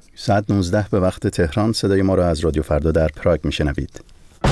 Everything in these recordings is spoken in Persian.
ساعت 19 به وقت تهران صدای ما را از رادیو فردا در پراگ میشنوید.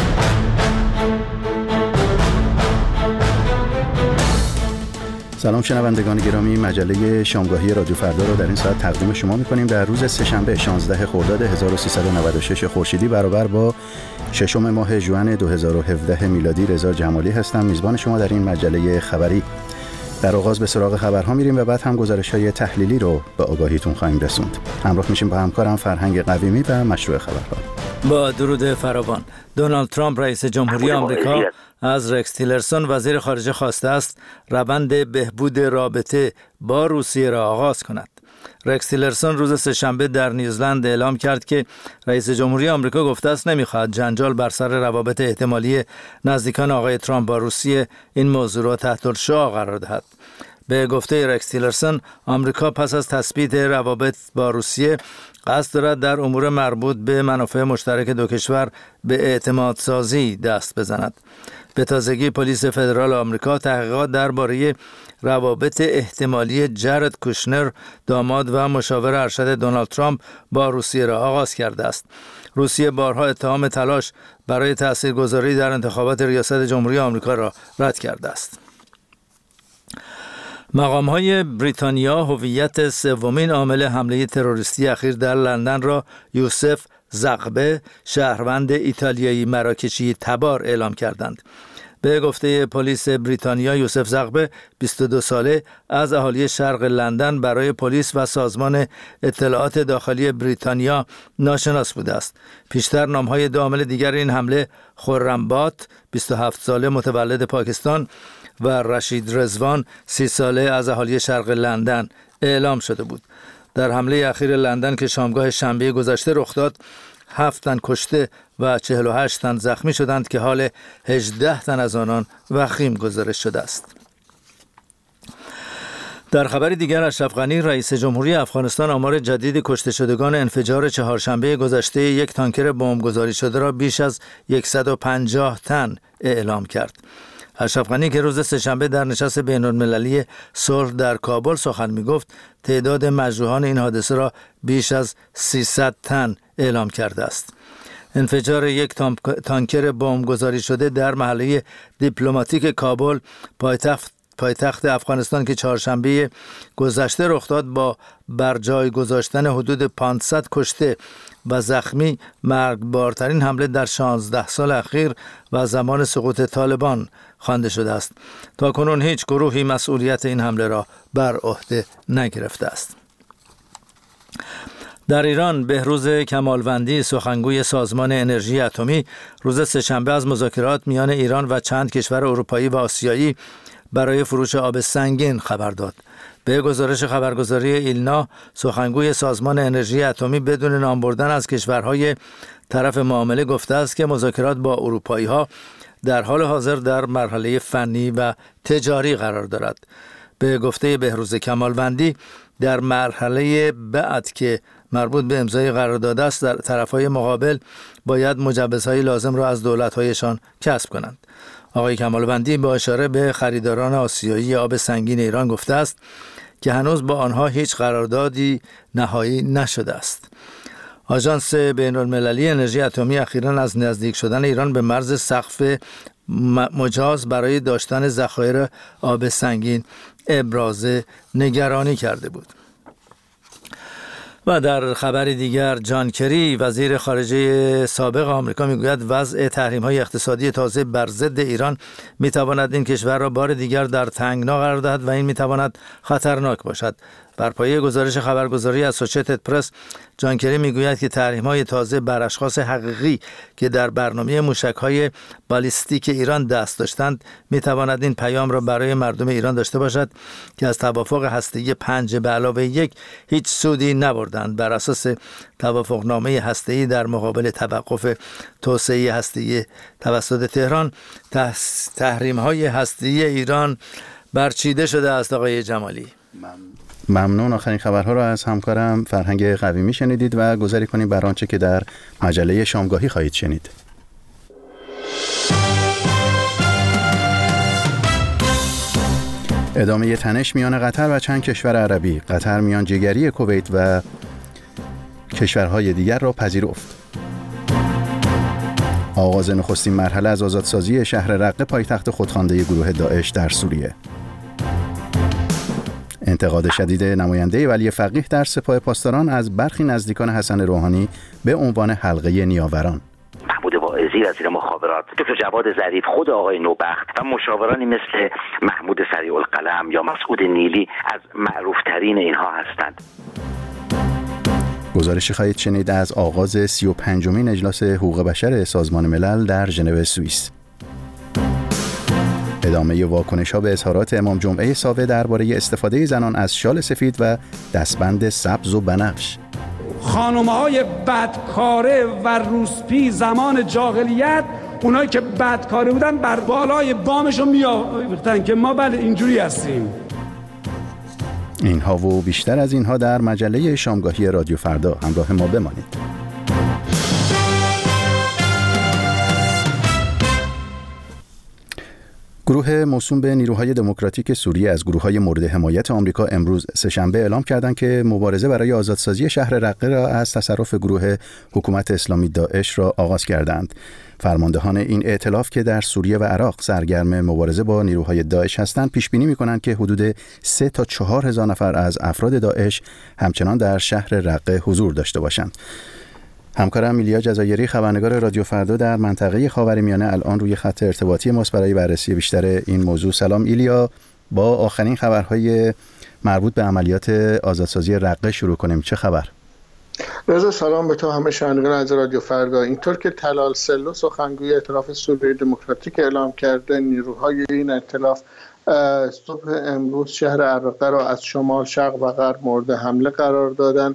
سلام شنوندگان گرامی، مجله شامگاهی رادیو فردا را در این ساعت تقدیم شما می‌کنیم. در روز سه‌شنبه 16 خرداد 1396 خورشیدی برابر با ششم ماه ژوئن 2017 میلادی رضا جمالی هستم، میزبان شما در این مجله خبری. در آغاز به سراغ خبرها میریم و بعد هم گزارش‌های تحلیلی رو به آگاهیتون خواهیم رسوند. همراه میشیم با همکارم فرهنگ قویمی و مشروع خبرها. با درود فراوان. دونالد ترامپ رئیس جمهوری آمریکا از رکس تیلرسون وزیر خارجه خواسته است روند بهبود رابطه با روسیه را آغاز کند. رکس تیلرسون روز سه‌شنبه در نیوزلند اعلام کرد که رئیس جمهوری آمریکا گفته است نمی‌خواهد جنجال بر سر روابط احتمالی نزدیکان آقای ترامپ با روسیه این موضوع را تحت الشعاع قرار دهد. به گفته رکس تیلرسون، آمریکا پس از تثبیت روابط با روسیه قصد دارد در امور مربوط به منافع مشترک دو کشور به اعتماد سازی دست بزند. به تازگی پلیس فدرال آمریکا تحقیقات درباره روابط احتمالی جارد کوشنر، داماد و مشاور ارشد دونالد ترامپ با روسیه را آغاز کرده است. روسیه بارها اتهام تلاش برای تاثیرگذاری در انتخابات ریاست جمهوری آمریکا را رد کرده است. مقام‌های بریتانیا هویت سومین عامل حمله تروریستی اخیر در لندن را یوسف زغبه، شهروند ایتالیایی مراکشی تبار اعلام کردند. به گفته پلیس بریتانیا، یوسف زغبه 22 ساله از اهالی شرق لندن برای پلیس و سازمان اطلاعات داخلی بریتانیا ناشناس بوده است. پیشتر نام‌های دو عامل دیگر این حمله، خرم‌بات 27 ساله متولد پاکستان و رشید رضوان 30 ساله از اهالی شرق لندن اعلام شده بود. در حمله اخیر لندن که شامگاه شنبه گذشته رخ داد، 7 تن کشته و 48 تن زخمی شدند که حال 18 تن از آنان وخیم گزارش شده است. در خبر دیگر، اشرف غنی رئیس جمهوری افغانستان آمار جدید کشته شدگان انفجار چهارشنبه گذشته یک تانکر بمبگذاری شده را بیش از 150 تن اعلام کرد. اشرف غنی که روز سه‌شنبه در نشست بین‌المللی صلح در کابل سخن می‌گفت، تعداد مجروحان این حادثه را بیش از 300 تن اعلام کرده است. انفجار یک تانکر بمبگذاری شده در محله دیپلماتیک کابل، پایتخت افغانستان که چهارشنبه گذشته رخ داد، با بر جای گذاشتن حدود 500 کشته و زخمی مرگبارترین حمله در 16 سال اخیر و زمان سقوط طالبان خوانده شده است. تاکنون هیچ گروهی مسئولیت این حمله را بر عهده نگرفته است. در ایران، بهروز کمالوندی، سخنگوی سازمان انرژی اتمی، روز سه‌شنبه از مذاکرات میان ایران و چند کشور اروپایی و آسیایی برای فروش آب سنگین خبر داد. به گزارش خبرگزاری ایلنا، سخنگوی سازمان انرژی اتمی بدون نام بردن از کشورهای طرف معامله گفته است که مذاکرات با اروپایی‌ها در حال حاضر در مرحله فنی و تجاری قرار دارد. به گفته بهروز کمالوندی، در مرحله بعد که مربوط به امضای قرارداد است، در طرفهای مقابل باید مجوزهای لازم را از دولت‌هایشان کسب کنند. آقای کمالوندی با اشاره به خریداران آسیایی آب سنگین ایران گفته است که هنوز با آنها هیچ قراردادی نهایی نشده است. آژانس بین‌المللی انرژی اتمی اخیراً از نزدیک شدن ایران به مرز سقف مجاز برای داشتن ذخایر آب سنگین ابراز نگرانی کرده بود. و در خبر دیگر، جان کری وزیر خارجه سابق آمریکا میگوید وضع تحریم‌های اقتصادی تازه بر ضد ایران میتواند این کشور را بار دیگر در تنگنا قرار دهد و این میتواند خطرناک باشد. بر پایه گزارش خبرگزاری اسوسییتد پرس، جان کری میگوید که تحریم‌های تازه بر اشخاص حقیقی که در برنامه موشک‌های بالیستیک ایران دست داشتند میتواند این پیام را برای مردم ایران داشته باشد که از توافق هسته‌ای 5+1 هیچ سودی نبردند. بر اساس توافقنامه هسته‌ای در مقابل توقف توسعه هسته‌ای توسط تهران، تحریم‌های هسته‌ای ایران برچیده شده است. آقای جمالی، ممنون. آخرین خبرها را از همکارم فرهنگ قویمی شنیدید و گذاری کنیم بر آنچه که در مجله شامگاهی خواهید شنید. ادامه تنش میان قطر و چند کشور عربی. قطر میانجیگری کویت و کشورهای دیگر را پذیرفت. آغاز نخستین مرحله از آزادسازی شهر رقه پایتخت خودخوانده گروه داعش در سوریه. انتقاد شدید نماینده ولی فقیه در سپاه پاسداران از برخی نزدیکان حسن روحانی به عنوان حلقه نیاوران. محمود واعظی وزیر مخابرات، دکتر جواد ظریف، خود آقای نوبخت و مشاورانی مثل محمود سریع القلم یا مسعود نیلی از معروفترین اینها هستند. گزارشی خواهید شنید از آغاز 35مین اجلاس حقوق بشر سازمان ملل در ژنو سوئیس. ادامه واکنش‌ها به اظهارات امام جمعه ساوه درباره استفاده زنان از شال سفید و دستبند سبز و بنفش. خانم‌های بدکاره و روسپی زمان جاهلیت، اونایی که بدکاره بودن بر بالای بامشون میآویختن که ما بله اینجوری هستیم. اینها و بیشتر از اینها در مجله شامگاهی رادیو فردا. همراه ما بمانید. گروه موسوم به نیروهای دموکراتیک سوریه از گروه‌های مورد حمایت آمریکا امروز سه‌شنبه اعلام کردند که مبارزه برای آزادسازی شهر رقه را از تصرف گروه حکومت اسلامی داعش را آغاز کردند. فرماندهان این ائتلاف که در سوریه و عراق سرگرم مبارزه با نیروهای داعش هستند پیش بینی می‌کنند که حدود 3 تا 4 هزار نفر از افراد داعش همچنان در شهر رقه حضور داشته باشند. همکارم ایلیا جزایری خبرنگار رادیو فردا در منطقه خاورمیانه الان روی خط ارتباطی ماست برای بررسی بیشتر این موضوع. سلام ایلیا، با آخرین خبرهای مربوط به عملیات آزادسازی رقه شروع کنیم. چه خبر؟ رضا سلام به تو، همه شنوندگان از رادیو فردا. اینطور که طلال سلو سخنگوی ائتلاف سوریه دموکراتیک اعلام کرده، نیروهای این ائتلاف صبح امروز شهر رقه را از شمال، شرق و غرب مورد حمله قرار دادند.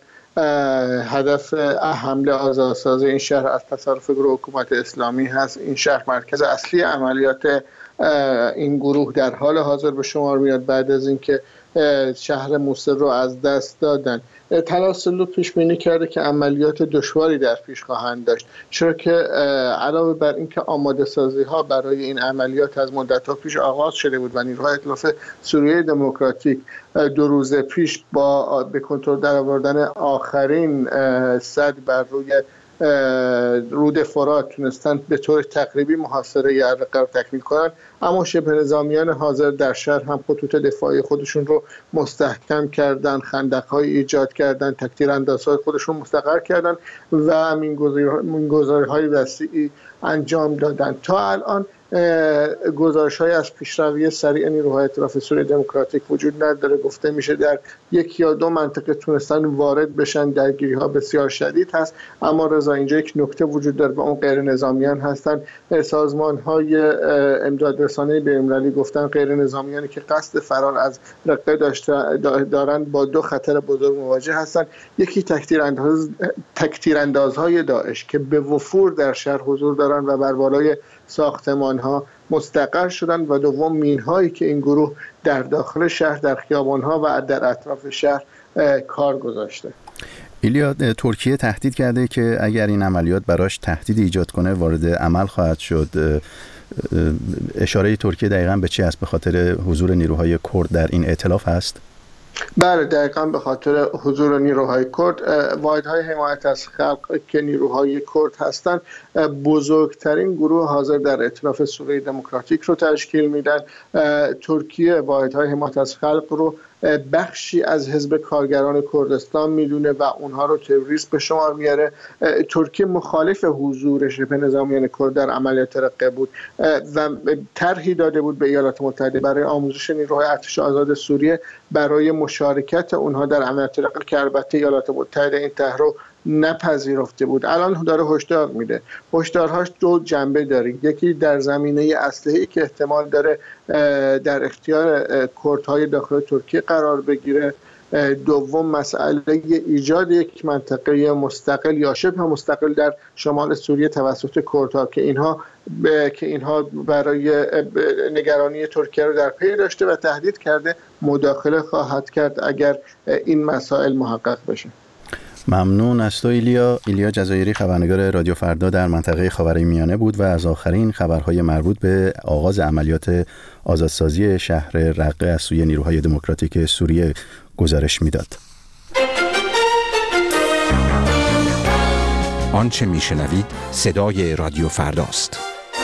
هدف حمله آزادسازی این شهر از تصرف گروه حکومت اسلامی هست. این شهر مرکز اصلی عملیات این گروه در حال حاضر به شمار میاد بعد از اینکه شهر موصل رو از دست دادن. طلال سلو پیش بینی کرده که عملیات دشواری در پیش خواهند داشت، چرا که علاوه بر اینکه آماده سازی ها برای این عملیات از مدت ها پیش آغاز شده بود و نیروهای ائتلاف سوریه دموکراتیک 2 روز پیش با به کنترل درآوردن آخرین سد بر روی رود فرات تونستند به طور تقریبی محاصره رقه رو تکمیل کنند، اما شبه نظامیان حاضر در شهر هم خطوط دفاعی خودشون رو مستحکم کردن، خندق‌های ایجاد کردن، تکتیراندازهای خودشون مستقر کردن و مینگذاری‌های وسیعی انجام دادن. تا الان گزارش‌های از پیشروی سریع نیروهای ائتلاف سوریه دموکراتیک وجود نداره. گفته میشه در 1 یا 2 منطقه تونستن وارد بشن، درگیری‌ها بسیار شدید هست. اما رضا اینجا یک نکته وجود داره و اون غیر نظامیان هستن. سازمان‌های امداد رسانه‌ای بین‌المللی گفتن غیر نظامیانی که قصد فرار از رقه دارند با 2 خطر بزرگ مواجه هستند. یکی تکتیراندازهای داعش که به وفور در شهر حضور دارند و بر بالای ساختمان‌ها مستقر شدن، و دوم مین‌هایی که این گروه در داخل شهر، در خیابان‌ها و در اطراف شهر کار گذاشته. ایلیا، ترکیه تهدید کرده که اگر این عملیات براش تهدید ایجاد کنه وارد عمل خواهد شد. اشاره ترکیه دقیقاً به چی است؟ به خاطر حضور نیروهای کرد در این ائتلاف هست؟ بله، دقیقاً به خاطر حضور نیروهای کرد. واحدهای حمایت از خلق که نیروهای کرد هستند بزرگترین گروه حاضر در ائتلاف سوریه دموکراتیک رو تشکیل میدن. ترکیه واحدهای حمایت از خلق رو بخشی از حزب کارگران کردستان میدونه و اونها رو تروریست به شمار میاره. ترکیه مخالف حضور شبه نظامیان کرد در عملیات رقه بود و طرحی داده بود به ایالات متحده برای آموزش نیروهای ارتش آزاد سوریه برای مشارکت اونها در عملیات رقه، که البته ایالات متحده این طرح رو نپذیرفته بود. الان داره هشدار میده. هشدارهاش 2 جنبه داره. یکی در زمینه اسلحه‌ای که احتمال داره در اختیار کردهای داخل ترکیه قرار بگیره. دوم مسئله ایجاد یک منطقه مستقل یا شبه مستقل در شمال سوریه توسط کردها که اینها برای نگرانی ترکیه رو در پی داشته و تهدید کرده مداخله خواهد کرد اگر این مسائل محقق بشه. ممنون از تو ایلیا جزایری، خبرنگار رادیو فردا در منطقه خاورمیانه بود و از آخرین خبرهای مربوط به آغاز عملیات آزادسازی شهر رقه از سوی نیروهای دموکراتیک سوریه گزارش میداد. آنچه میشنوید صدای رادیو فرداست.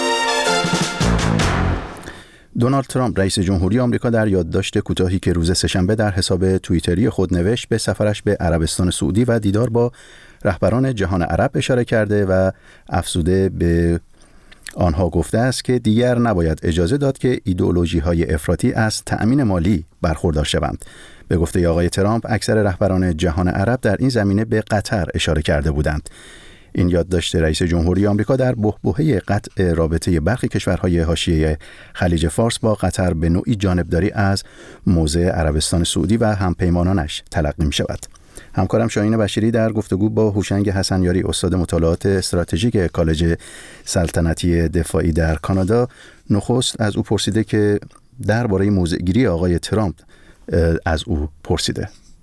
دونالد ترامپ رئیس جمهوری آمریکا در یادداشت کوتاهی که روز سه‌شنبه در حساب توییتری خود نوشت به سفرش به عربستان سعودی و دیدار با رهبران جهان عرب اشاره کرده و افزوده به آنها گفته است که دیگر نباید اجازه داد که ایدئولوژی‌های افراطی از تأمین مالی برخوردار شوند. به گفته آقای ترامپ اکثر رهبران جهان عرب در این زمینه به قطر اشاره کرده بودند. این یادداشت رئیس جمهوری آمریکا در بحبوحه قطع رابطه برخی کشورهای حاشیه خلیج فارس با قطر به نوعی جانبداری از موضع عربستان سعودی و همپیمانانش تلقی می شود. همکارم شاهین بشیری در گفتگو با هوشنگ حسنیاری استاد مطالعات استراتژیک کالج سلطنتی دفاعی در کانادا نخست از او پرسیده که درباره موضع‌گیری آقای ترامپ از او پرسیده.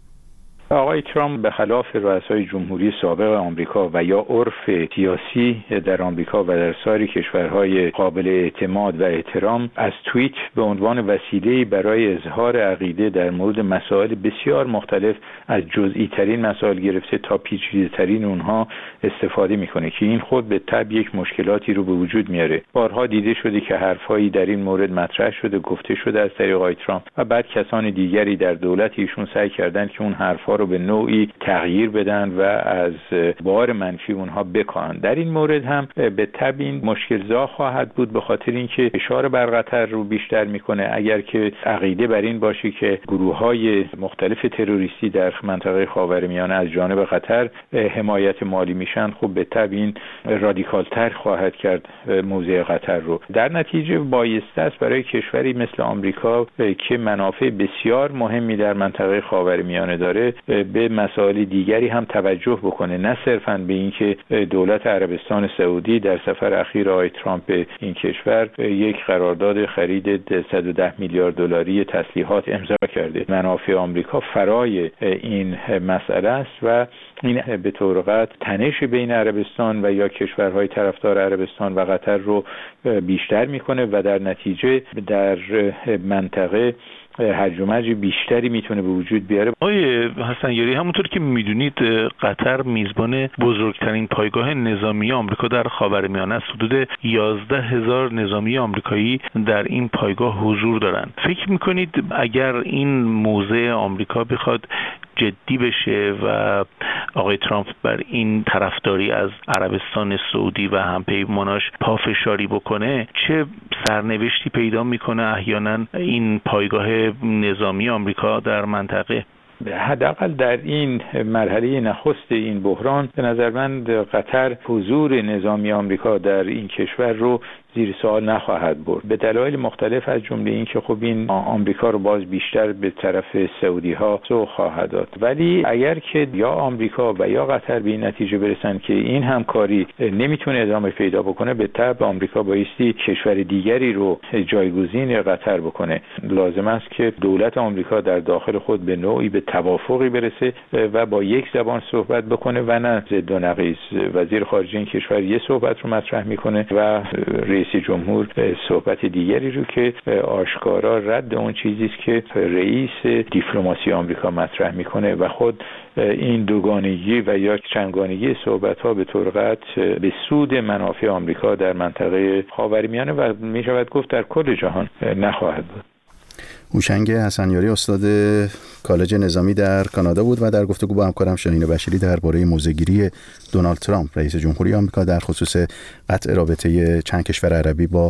آقای ترامپ به خلاف رؤسای جمهوری سابق آمریکا و یا عرف سیاسی در آمریکا و در سایر کشورهای قابل اعتماد و احترام از توییت به عنوان وسیله‌ای برای اظهار عقیده در مورد مسائل بسیار مختلف از جزئی ترین مسائل گرفته تا پیچیده ترین اونها استفاده میکنه که این خود به تبع یک مشکلاتی رو به وجود میاره. بارها دیده شده که حرفایی در این مورد مطرح شده، گفته شده از طریق آقای ترامپ و بعد کسان دیگری در دولت ایشون سعی کردند که اون حرفا رو به نوعی تغییر بدن و از بار منفی اونها بکاهند. در این مورد هم به تبع این مشکل‌زا خواهد بود به خاطر اینکه فشار بر قطر رو بیشتر میکنه. اگر که عقیده بر این باشه که گروه‌های مختلف تروریستی در منطقه خاورمیانه از جانب قطر حمایت مالی میشن، خب به تبع این رادیکال‌تر خواهد کرد موضع قطر رو. در نتیجه بایسته است برای کشوری مثل آمریکا که منافع بسیار مهمی در منطقه خاورمیانه داره به مسائل دیگری هم توجه بکنه، نه صرفاً به اینکه دولت عربستان سعودی در سفر اخیر آقای ترامپ به این کشور یک قرارداد خرید 110 میلیارد دلاری تسلیحات امضا کرده. منافع آمریکا فرای این مسئله است و این به طور قطع تنش بین عربستان و یا کشورهای طرفدار عربستان و قطر رو بیشتر میکنه و در نتیجه در منطقه هرج و مرج بیشتری میتونه به وجود بیاره. آقای حسنیاری، همونطور که میدونید قطر میزبان بزرگترین پایگاه نظامی آمریکا در خاورمیانه است. حدود 11,000 نظامی آمریکایی در این پایگاه حضور دارند. فکر میکنید اگر این موضع آمریکا بخواد جدی بشه و آقای ترامپ بر این طرفداری از عربستان سعودی و همپیماناش پافشاری بکنه، چه سرنوشتی پیدا میکنه احیانا این پایگاه نظامی آمریکا در منطقه؟ حداقل در این مرحله نخست این بحران به نظر من قطر حضور نظامی آمریکا در این کشور رو زیر سوال نخواهد برد به دلایل مختلف، از جمله این که خب این آمریکا رو باز بیشتر به طرف سعودی ها سوق خواهد داد. ولی اگر که یا آمریکا و یا قطر به این نتیجه برسن که این همکاری نمیتونه ادامه پیدا بکنه، به تبع آمریکا بایستی کشور دیگری رو جایگزین قطر بکنه. لازم است که دولت آمریکا در داخل خود به نوعی به توافقی برسه و با یک زبان صحبت بکنه و نه ضد و نقیض. وزیر خارجه این کشور یه صحبت رو مطرح میکنه و رئیس جمهور صحبت دیگری رو که آشکارا رد اون چیزی است که رئیس دیپلماسی آمریکا مطرح میکنه و خود این دوگانگی و یا چندگانگی صحبت‌ها به طور قطع به سود منافع آمریکا در منطقه خاورمیانه و میشود گفت در کل جهان نخواهد بود. هوشنگ حسنیاری استاد کالج نظامی در کانادا بود و در گفتگو با همکارم شاهین بشیری درباره موضع‌گیری دونالد ترامپ رئیس جمهوری آمریکا در خصوص قطع رابطه چند کشور عربی با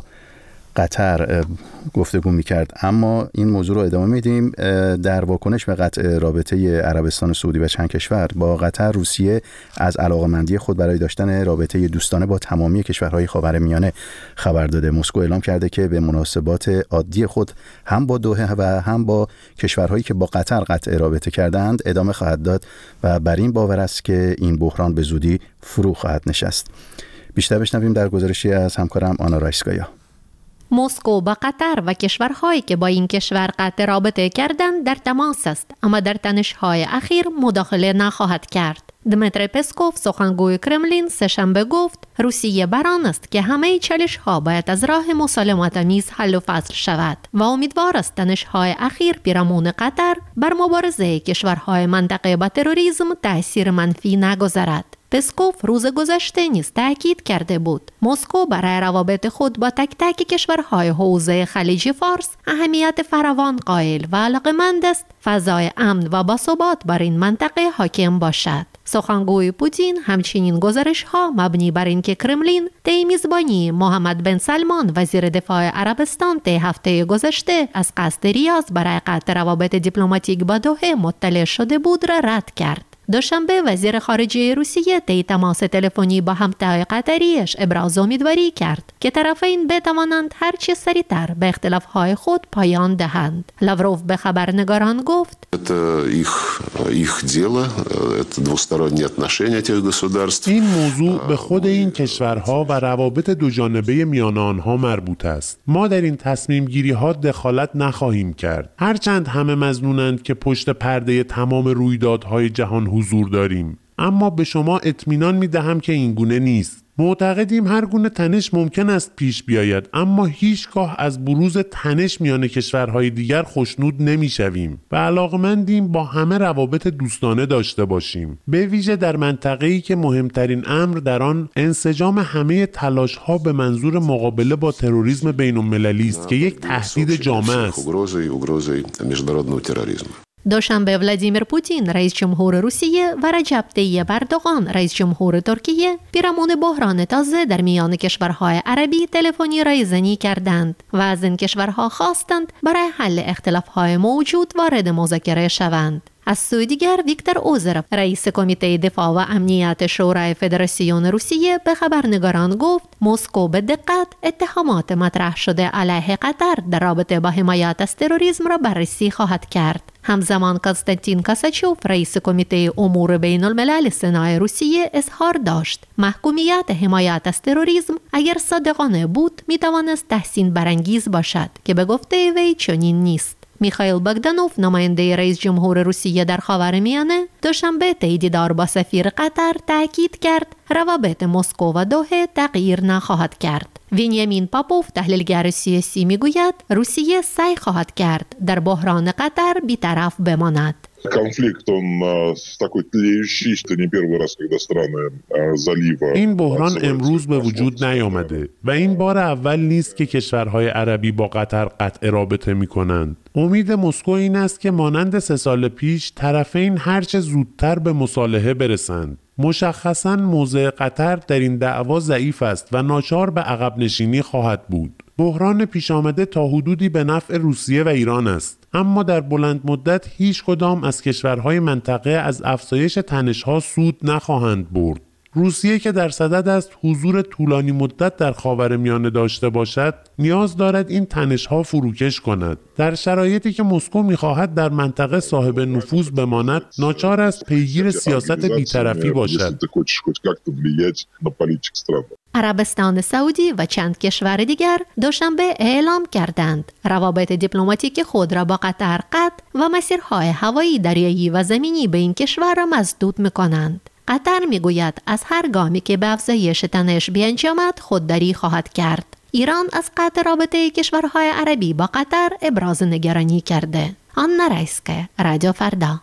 قطر گفتگو می‌کرد. اما این موضوع رو ادامه میدیم. در واکنش به قطع رابطه عربستان سعودی و چند کشور با قطر، روسیه از علاقه‌مندی خود برای داشتن رابطه دوستانه با تمامی کشورهای خاورمیانه خبر داده. مسکو اعلام کرده که به مناسبات عادی خود هم با دوحه و هم با کشورهایی که با قطر قطع رابطه کردند ادامه خواهد داد و بر این باور است که این بحران به زودی فرو خواهد نشست. بیشتر بشنویم در گزارشی از همکارم آنا رایسکایا. مسکو با قطر و کشورهایی که با این کشور قطع رابطه کردند در تماس است، اما در تنش‌های اخیر مداخله نخواهد کرد. دمیتری پسکوف سخنگوی کرملین سه‌شنبه گفت روسیه بر آن است که همه چالش‌ها باید از راه مسالمت‌آمیز حل و فصل شود و امیدوار است تنش‌های اخیر پیرامون قطر بر مبارزه کشورهای منطقه با تروریسم تأثیر منفی نگذارد. پسکوف روز گذشته نیز تاکید کرده بود مسکو برای روابط خود با تک تک کشورهای حوزه خلیج فارس اهمیت فراوان قائل و علاقه‌مند است فضای امن و باثبات بر این منطقه حاکم باشد. سخنگوی پوتین همچنین گزارش‌ها مبنی بر اینکه کرملین طی میزبانی محمد بن سلمان وزیر دفاع عربستان طی هفته گذشته از قصد ریاض برای قطع روابط دیپلماتیک با دوحه مطلع شده بود را رد کرد. دوشنبه وزیر خارجه روسیه طی تماس تلفنی با همتای قطریش ابراز امیدواری کرد که طرفین بتوانند هر چه سریعتر به اختلاف‌های خود پایان دهند. لاوروف به خبرنگاران گفت این موضوع به خود این کشورها و روابط دوجانبه میان آنها مربوط است. ما در این تصمیم گیری ها دخالت نخواهیم کرد. هرچند همه مظنونند که پشت پرده تمام رویدادهای جهان حضور داریم، اما به شما اطمینان می‌دهم که این گونه نیست. معتقدیم هر گونه تنش ممکن است پیش بیاید، اما هیچگاه از بروز تنش میان کشورهای دیگر خوشنود نمی‌شویم و علاقمندیم با همه روابط دوستانه داشته باشیم، به ویژه در منطقه‌ای که مهمترین امر در آن انسجام همه تلاش‌ها به منظور مقابله با تروریسم بین‌المللی است که یک تهدید جامع است. دوشنبه ولادیمیر پوتین رئیس جمهور روسیه و رجب طیب اردوغان رئیس جمهور ترکیه پیرامون بحران تازه در میان کشورهای عربی تلفنی رایزنی کردند و از این کشورها خواستند برای حل اختلافهای موجود وارد مذاکره شوند. از سوی دیگر ویکتور اوزرف رئیس کمیته دفاع و امنیت شورای فدراسیون روسیه به خبرنگاران گفت مسکو به دقت اتهامات مطرح شده علیه قطر در رابطه با حمایت از تروریسم را بررسی خواهد کرد. همزمان کنستانتین کاساچوف رئیس کمیته امور بین الملل سنا روسیه اظهار داشت محکومیت حمایت از تروریسم اگر صادقانه بود میتوانست تحسین برانگیز باشد که به گفته وی چنین نیست. میخائیل باگدانوف نماینده رئیس جمهور روسیه در خاورمیانه دوشنبه طی دیدار با سفیر قطر تاکید کرد روابط مسکو و دوحه تغییر نخواهد کرد. وینیامین پاپوف تحلیلگر سیاسی میگوید روسیه سعی خواهد کرد در بحران قطر بی‌طرف بماند. این بحران امروز به وجود نیامده و این بار اول نیست که کشورهای عربی با قطر قطع رابطه می کنند. امید مسکو این است که مانند 3 سال پیش طرفین هرچه زودتر به مصالحه برسند. مشخصاً موضع قطر در این دعوا ضعیف است و ناچار به عقب نشینی خواهد بود. بحران پیش آمده تا حدودی به نفع روسیه و ایران است، اما در بلند مدت هیچ کدام از کشورهای منطقه از افزایش تنش‌ها سود نخواهند برد. روسیه که در صدد است حضور طولانی مدت در خاورمیانه داشته باشد، نیاز دارد این تنش‌ها فروکش کند. در شرایطی که مسکو می‌خواهد در منطقه صاحب نفوذ بماند، ناچار است پیگیر سیاست بی‌طرفی باشد. عربستان سعودی و چند کشور دیگر دوشنبه اعلام کردند روابط دیپلماتیک خود را با قطر قطع و مسیرهای هوایی، دریایی و زمینی به این کشور را مسدود می‌کنند. قطر میگوید از هر گامی که به افزایش تنش بیانجامد خودداری خواهد کرد. ایران از قطع رابطه کشورهای عربی با قطر ابراز نگرانی کرده. آنا رایسکا، رادیو فردا.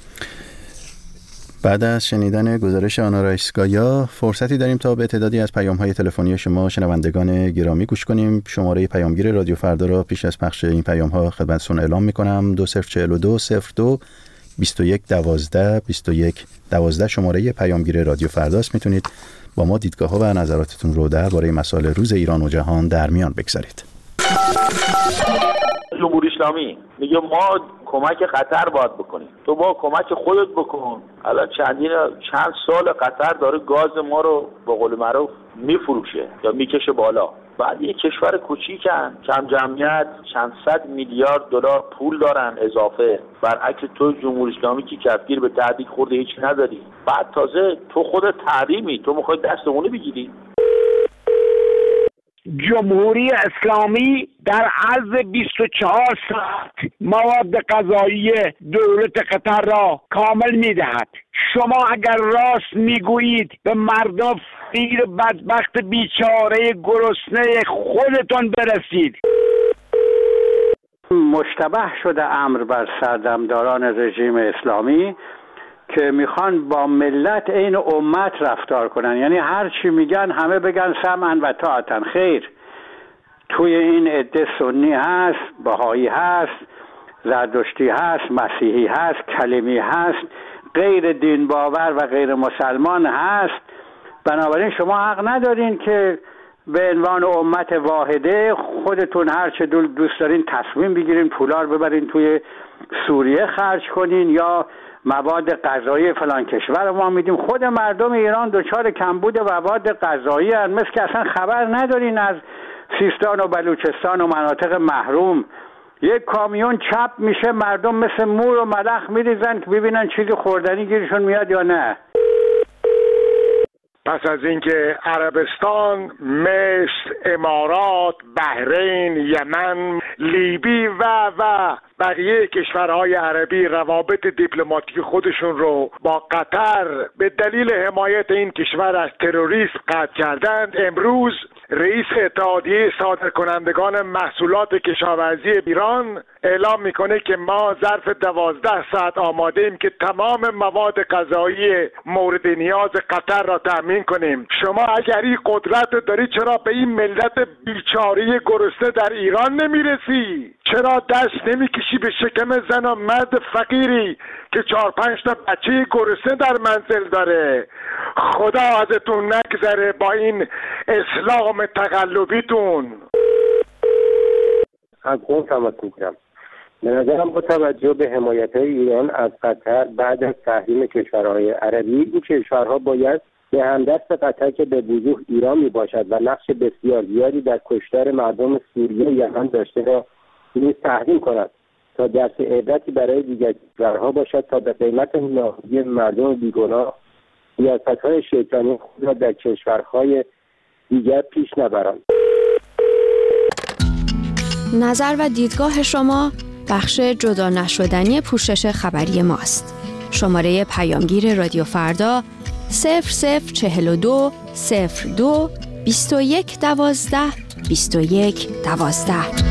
بعد از شنیدن گزارش آنا رایسکایا فرصتی داریم تا به تعدادی از پیام‌های تلفنی شما شنوندگان گرامی گوش کنیم. شماره پیامگیر رادیو فردا را پیش از پخش این پیام‌ها خدمتتون اعلام می‌کنم. 2042 02 21 12 21 12 شماره پیامگیر رادیو فرداست. میتونید با ما دیدگاه‌ها و نظراتتون رو درباره مسائل روز ایران و جهان در میان بگذارید. جمهوری اسلامی میگه ما کمک قطر باید بکنیم، تو با کمک خودت بکن. الان چند سال قطر داره گاز ما رو به قول معروف میفروشه یا میکشه بالا. بعد یک کشور کوچیکن، کم جمعیت، چند صد میلیارد دلار پول دارن اضافه، برعکس تو جمهوری اسلامی که کفگیر به تهدید خورده هیچ نداری. بعد تازه تو خودت تحریمی، تو میخوای دست اونو بگیری. جمهوری اسلامی در عرض 24 ساعت مواد غذایی دولت قطر را کامل میدهد. شما اگر راست میگویید به مردم فقیر بدبخت بیچاره گرسنه خودتون برسید. مشتبه شده امر بر سردمداران رژیم اسلامی که میخوان با ملت عین امت رفتار کنن، یعنی هر چی میگن همه بگن سمعا و طاعتا. خیر، توی این عده سنی هست، بهایی هست، زردشتی هست، مسیحی هست، کلمی هست، غیر دین باور و غیر مسلمان هست. بنابراین شما حق ندارین که به عنوان امت واحده خودتون هر چه دوست دارین تصمیم بگیرین، پولار ببرین توی سوریه خرج کنین یا مواد غذایی فلان کشور ما میدیم. خود مردم ایران دچار کمبود مواد غذایی هستند، مثل که اصلا خبر ندارین از سیستان و بلوچستان و مناطق محروم یک کامیون چپ میشه، مردم مثل مور و ملخ میریزن که ببینن چیزی خوردنی گیرشون میاد یا نه. پس از اینکه عربستان، مصر، امارات، بحرین، یمن، لیبی و بقیه کشورهای عربی روابط دیپلماتیک خودشون رو با قطر به دلیل حمایت این کشور از تروریسم قطع کردند، امروز رئیس اتحادیه صادرکنندگان محصولات کشاورزی ایران اعلام میکنه که ما ظرف 12 ساعت آماده ایم که تمام مواد غذایی مورد نیاز قطر را تأمین کنیم. شما اگر این قدرت داری چرا به این ملت بیچاره گرسنه در ایران نمیرسی؟ چرا دست نمیکشی به شکم زن و مرد فقیری که 4-5 تا بچه گرسنه در منزل داره؟ خدا ازتون نگذره با این اسلام تقلبیتون. از اون تماس میگیرم. به نظرم با توجه به حمایت‌های ایران از قطر بعد از تحریم کشورهای عربی، این کشورها باید به همدست قطر که به وضوح ایران میباشد و نقش بسیار زیادی در کشتار مردم سوریه و یمن داشته را نیز تحریم کند تا درس عبرتی برای دیگر کشورها باشد تا به قیمت ناحیه مردم بیگناه سیاست‌های شیطانی خود را در کشورهای دیگر پیش نبرند. نظر و دیدگاه شما بخش جدا نشدنی پوشش خبری ماست. شماره پیامگیر رادیو فردا 0042 02 21 12 21 12.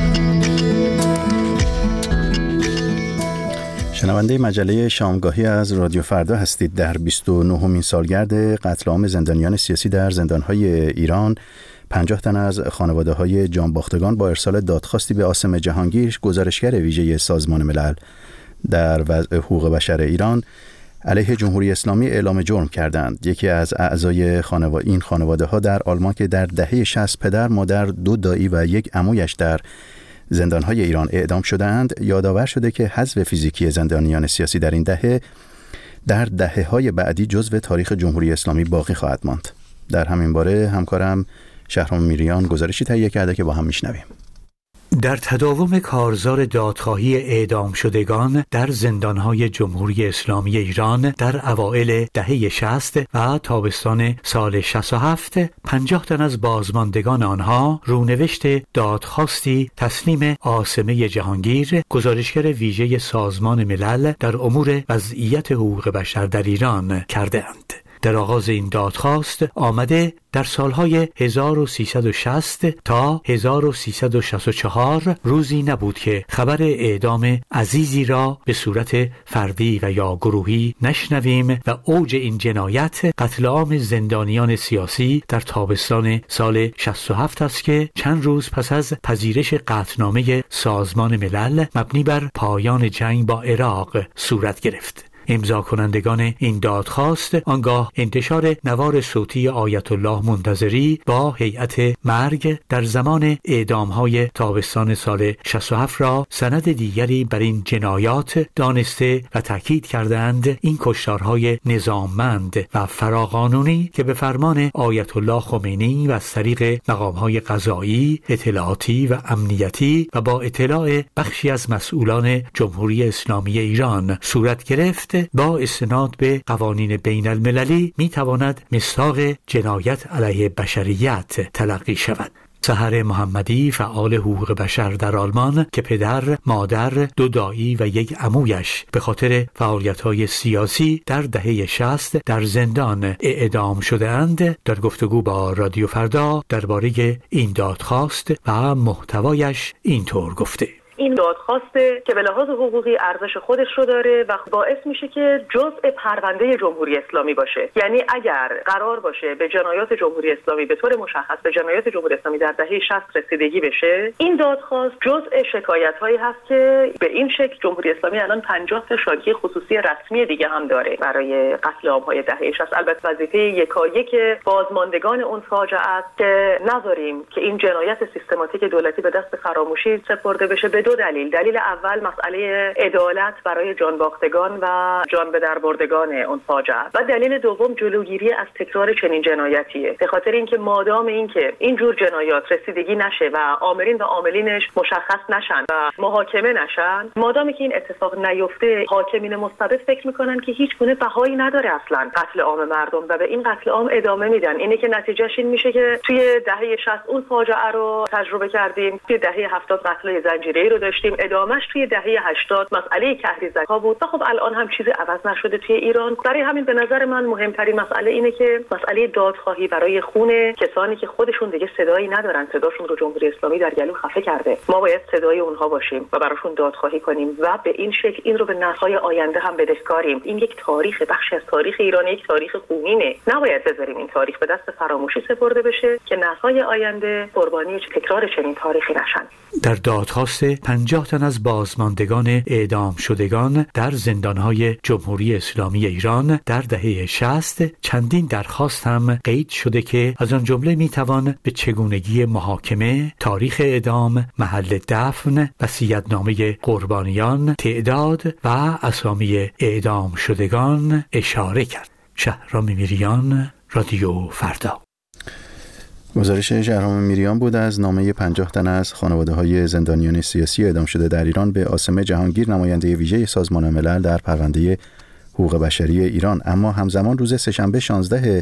شنونده مجله شامگاهی از رادیو فردا هستید. در 29مین سالگرد قتل عام زندانیان سیاسی در زندانهای ایران 50 تن از خانواده‌های جانباختگان با ارسال دادخواستی به عاصم جهانگیر، گزارشگر ویژه سازمان ملل در وضع حقوق بشر ایران، علیه جمهوری اسلامی اعلام جرم کردند. یکی از اعضای این خانواده‌ها در آلمان که در دهه 60 پدر، مادر، 2 دایی و 1 عمویش در زندانهای ایران اعدام شده‌اند، یادآور شده که حذف فیزیکی زندانیان سیاسی در این دهه در دهه‌های بعدی جزو تاریخ جمهوری اسلامی باقی خواهد ماند. در همین باره همکارم شهرام میریان گزارشی تهیه کرده که با هم میشنویم. در تداوم کارزار دادخواهی اعدام شدگان در زندانهای جمهوری اسلامی ایران در اوائل دهه 60 و تابستان سال 67، 50 تن از بازماندگان آنها رونوشت دادخواستی تسلیم عاصمه جهانگیر، گزارشگر ویژه سازمان ملل در امور وضعیت حقوق بشر در ایران کردند. در آغاز این دادخواست آمده در سالهای 1360 تا 1364 روزی نبود که خبر اعدام عزیزی را به صورت فردی و یا گروهی نشنویم و اوج این جنایت قتل عام زندانیان سیاسی در تابستان سال 67 است که چند روز پس از پذیرش قطعنامه سازمان ملل مبنی بر پایان جنگ با عراق صورت گرفت. امضا کنندگان این دادخواست آنگاه انتشار نوار صوتی آیت الله منتظری با هیئت مرگ در زمان اعدام‌های تابستان سال 67 را سند دیگری بر این جنایات دانسته و تاکید کردند این کشتارهای نظاممند و فراقانونی که به فرمان آیت الله خمینی و از طریق مقام‌های قضایی، اطلاعاتی و امنیتی و با اطلاع بخشی از مسئولان جمهوری اسلامی ایران صورت گرفت، با استناد به قوانین بین المللی می تواند مصداق جنایت علیه بشریت تلقی شود. سحر محمدی، فعال حقوق بشر در آلمان که پدر، مادر، 2 دایی و 1 عمویش به خاطر فعالیت‌های سیاسی در دهه 60 در زندان اعدام شده‌اند، در گفتگو با رادیو فردا درباره این دادخواست و محتوایش اینطور گفته: این دادخواسته که به لحاظ حقوقی ارزش خودش رو داره و باعث میشه که جزء پرونده جمهوری اسلامی باشه. یعنی اگر قرار باشه به جنایات جمهوری اسلامی به طور مشخص به جنایات جمهوری اسلامی در دهه 60 رسیدگی بشه، این دادخواست جزء شکایت‌هایی هست که به این شکل جمهوری اسلامی الان 50 تا شاکی خصوصی رسمی دیگه هم داره برای قتل عام‌های دهه 60. البته وظیفه یکایک بازماندگان اون فاجعه است که نذاریم که این جنایت سیستماتیک دولتی به دست فراموشی سپرده بشه به دو دلیل. دلیل اول مسئله عدالت برای جان باختگان و جان به در بردگان اون فاجعه و دلیل دوم جلوگیری از تکرار چنین جنایتیه. به خاطر اینکه مادام اینکه این جور جنایات رسیدگی نشه و عاملین و عاملینش مشخص نشن و محاکمه نشن، مادامی که این اتفاق نیفته، حاکمین مستبد فکر میکنن که هیچ گونه بهایی نداره اصلا قتل عام مردم و به این قتل عام ادامه میدن. اینه که نتیجهش این میشه که توی دهه 60 اون فاجعه رو تجربه کردیم، توی دهه 70 قتل زنجیره‌ای رو داشتیم، ادامهش توی دهه 80 مسئله کهریزک‌ها بود و خب الان هم چیزی عوض نشده توی ایران. برای همین به نظر من مهمترین مسئله اینه که مسئله دادخواهی برای خون کسانی که خودشون دیگه صدایی ندارن، صداشون رو جمهوری اسلامی در گلو خفه کرده، ما باید صدای اونها باشیم و براشون دادخواهی کنیم و به این شکل این رو به نسل‌های آینده هم بدهکاریم. این یک تاریخ، بخشی از تاریخ ایران، یک تاریخ خونینه. نباید بذاریم این تاریخ به دست فراموشی سپرده بشه که نسل‌های آینده قربانی تکرار چنین تاریخی نشن. در دادخواست 50 تن از بازماندگان اعدام شدگان در زندانهای جمهوری اسلامی ایران در دهه 60 چندین درخواست هم قید شده که از آن جمله میتوان به چگونگی محاکمه، تاریخ اعدام، محل دفن، وصیت‌نامه قربانیان، تعداد و اسامی اعدام شدگان اشاره کرد. شهرام میریان، رادیو فردا. گزارش شهرام میریان بود از نامه 50 تن از خانواده‌های زندانیان سیاسی اعدام شده در ایران به عاصم جهانگیر، نماینده ویژه سازمان ملل در پرونده حقوق بشری ایران. اما همزمان روز سه‌شنبه 16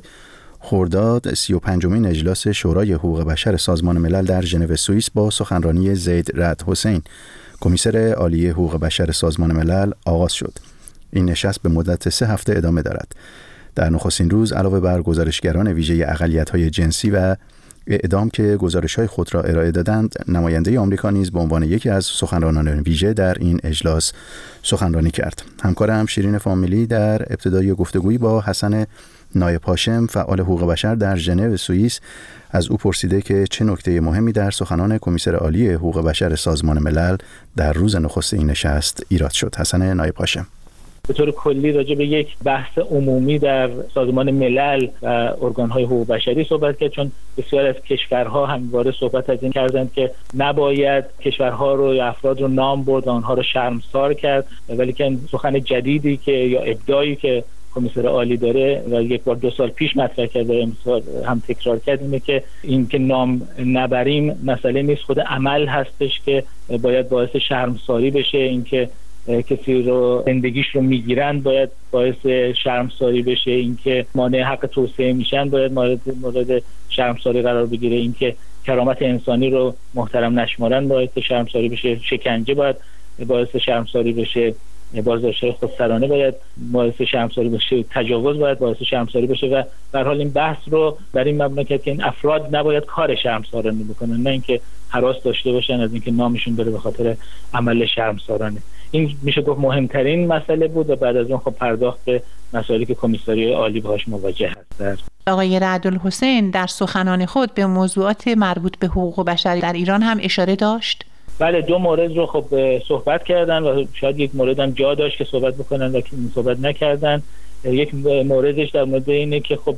خرداد 35مین اجلاس شورای حقوق بشر سازمان ملل در ژنو سوئیس با سخنرانی زید رعد حسین، کمیسر عالی حقوق بشر سازمان ملل آغاز شد. این نشست به مدت 3 هفته ادامه دارد. در نخستین روز علاوه بر گزارشگران ویژه اقلیت‌های جنسی و اعدام که گزارش‌های خود را ارائه دادند، نماینده آمریکا نیز به عنوان یکی از سخنرانان ویژه در این اجلاس سخنرانی کرد. همکارم شیرین فامیلی در ابتدای گفتگویی با حسن نایب هاشم، فعال حقوق بشر در ژنو سوئیس، از او پرسیده که چه نکته مهمی در سخنان کمیسر عالی حقوق بشر سازمان ملل در روز نخست این نشست ایراد شد. حسن نایب هاشم: به طور کلی راجع به یک بحث عمومی در سازمان ملل و ارگان‌های حقوق بشری صحبت کرد، چون بسیار از کشورها همواره صحبت از این کردند که نباید کشورها رو یا افراد رو نام برد و آنها رو شرمسار کرد، ولی که سخن جدیدی که یا ابداعی که کمیسر عالی داره و یک بار 2 سال پیش مطرح کرده، امسال هم تکرار کرد، اینه که این که نام نبریم مسئله نیست، خود عمل هستش که باید باعث شرمساری بشه. این که کسی رو زندگیش رو میگیرن باید باعث شرمساری بشه، اینکه مانع حق توسعه میشن باید مورد شرمساری قرار بگیره، اینکه کرامت انسانی رو محترم نشمارن باعث شرمساری بشه، شکنجه باید باعث شرمساری بشه، بازداشت‌های خودسرانه باید باعث شرمساری بشه، تجاوز باید باعث شرمساری بشه و به هر حال این بحث رو بر این مبنا کرد که این افراد نباید کار شرمسارانه بکنن، نه اینکه هراس داشته باشن از اینکه نامشون بره به خاطر عمل شرمسارانه. این میشه گفت مهمترین مسئله بود و بعد از اون خب پرداخت به مسائلی که کمیسری عالی باهاش مواجه هست. آقای رعدالحسین در سخنان خود به موضوعات مربوط به حقوق بشر در ایران هم اشاره داشت. بله، 2 مورد رو خب صحبت کردن و شاید یک مورد هم جا داشت که صحبت بکنن و که صحبت نکردن. یک موردش در مورد اینه که خب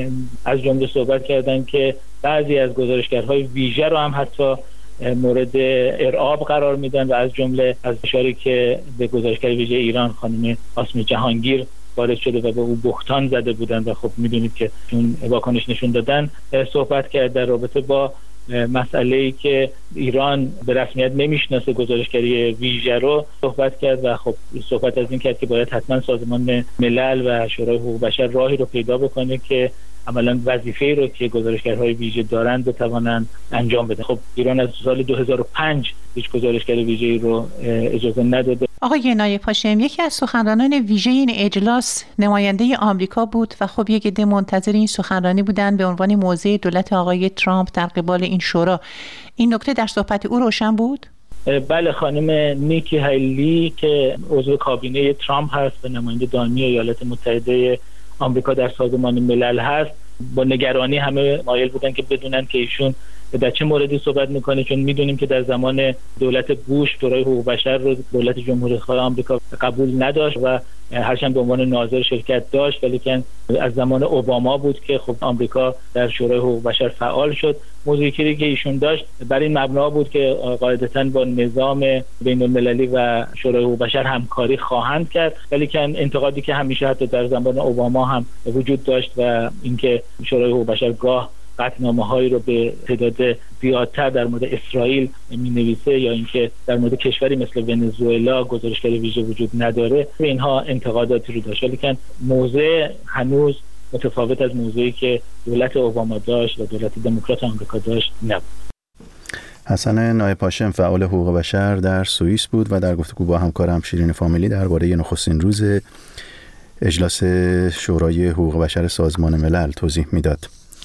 از جمله صحبت کردن که بعضی از گزارشگرهای ویژه رو هم حتی مورد ارعاب قرار میدن و از جمله از اشاره که به گزارشگر ویژه ایران خانم عاصم جهانگیر وارد شده و به او بهتان زده بودن و خب میدونید که چون واکنش نشون دادن صحبت کرد در رابطه با مسئله‌ای که ایران به رسمیت نمیشناسه گزارشگری ویژه رو صحبت کرد و خب صحبت از این کرد که باید حتما سازمان ملل و شورای حقوق بشر راهی رو پیدا بکنه که عملاً وظیفه‌ای رو که گزارشگرهای ویژه دارند بتوانند انجام بدن. خب ایران از سال 2005 هیچ گزارشگر ویژه‌ای رو اجازه نداده. آقای نایب هاشم، یکی از سخنرانان ویژه این اجلاس نماینده آمریکا بود و خب یک عده منتظر این سخنرانی بودن به عنوان موضع دولت آقای ترامپ در قبال این شورا. این نکته در صحبت او روشن بود؟ بله، خانم نیکی هیلی که عضو کابینه ترامپ هست و نماینده دائمی ایالات متحده آمریکا در سازمان ملل هست، با نگرانی همه مایل بودن که بدونن که ایشون در چه موردی صحبت میکنه، چون میدونیم که در زمان دولت بوش دورای حقوق بشر رو دولت جمهوری خواهی آمریکا قبول نداشت و هرچند به عنوان ناظر شرکت داشت، ولی که از زمان اوباما بود که خب آمریکا در شورای حقوق بشر فعال شد. مذاکره‌ای که ایشون داشت بر این مبنا بود که قاعدتاً با نظام بین‌المللی و شورای حقوق بشر همکاری خواهند کرد، ولی که انتقادی که همیشه حتی در زمان اوباما هم وجود داشت و اینکه شورای حقوق بشر گاه قطعنامه‌هایی رو به تعداد زیادتر در مورد اسرائیل می‌نویسه یا اینکه در مورد کشوری مثل ونزوئلا گزارشگر ویژه وجود نداره، اینها انتقاداتی رو داشت، ولی که موضع هنوز متفاوت از موضعی که دولت اوباما داشت و دولت دموکرات آمریکا داشت نبود. حسن نایب هاشم فعال حقوق بشر در سوئیس بود و در گفتگو با همکارم شیرین فامیلی درباره نخستین روز اجلاس شورای حقوق بشر سازمان ملل توضیح میداد.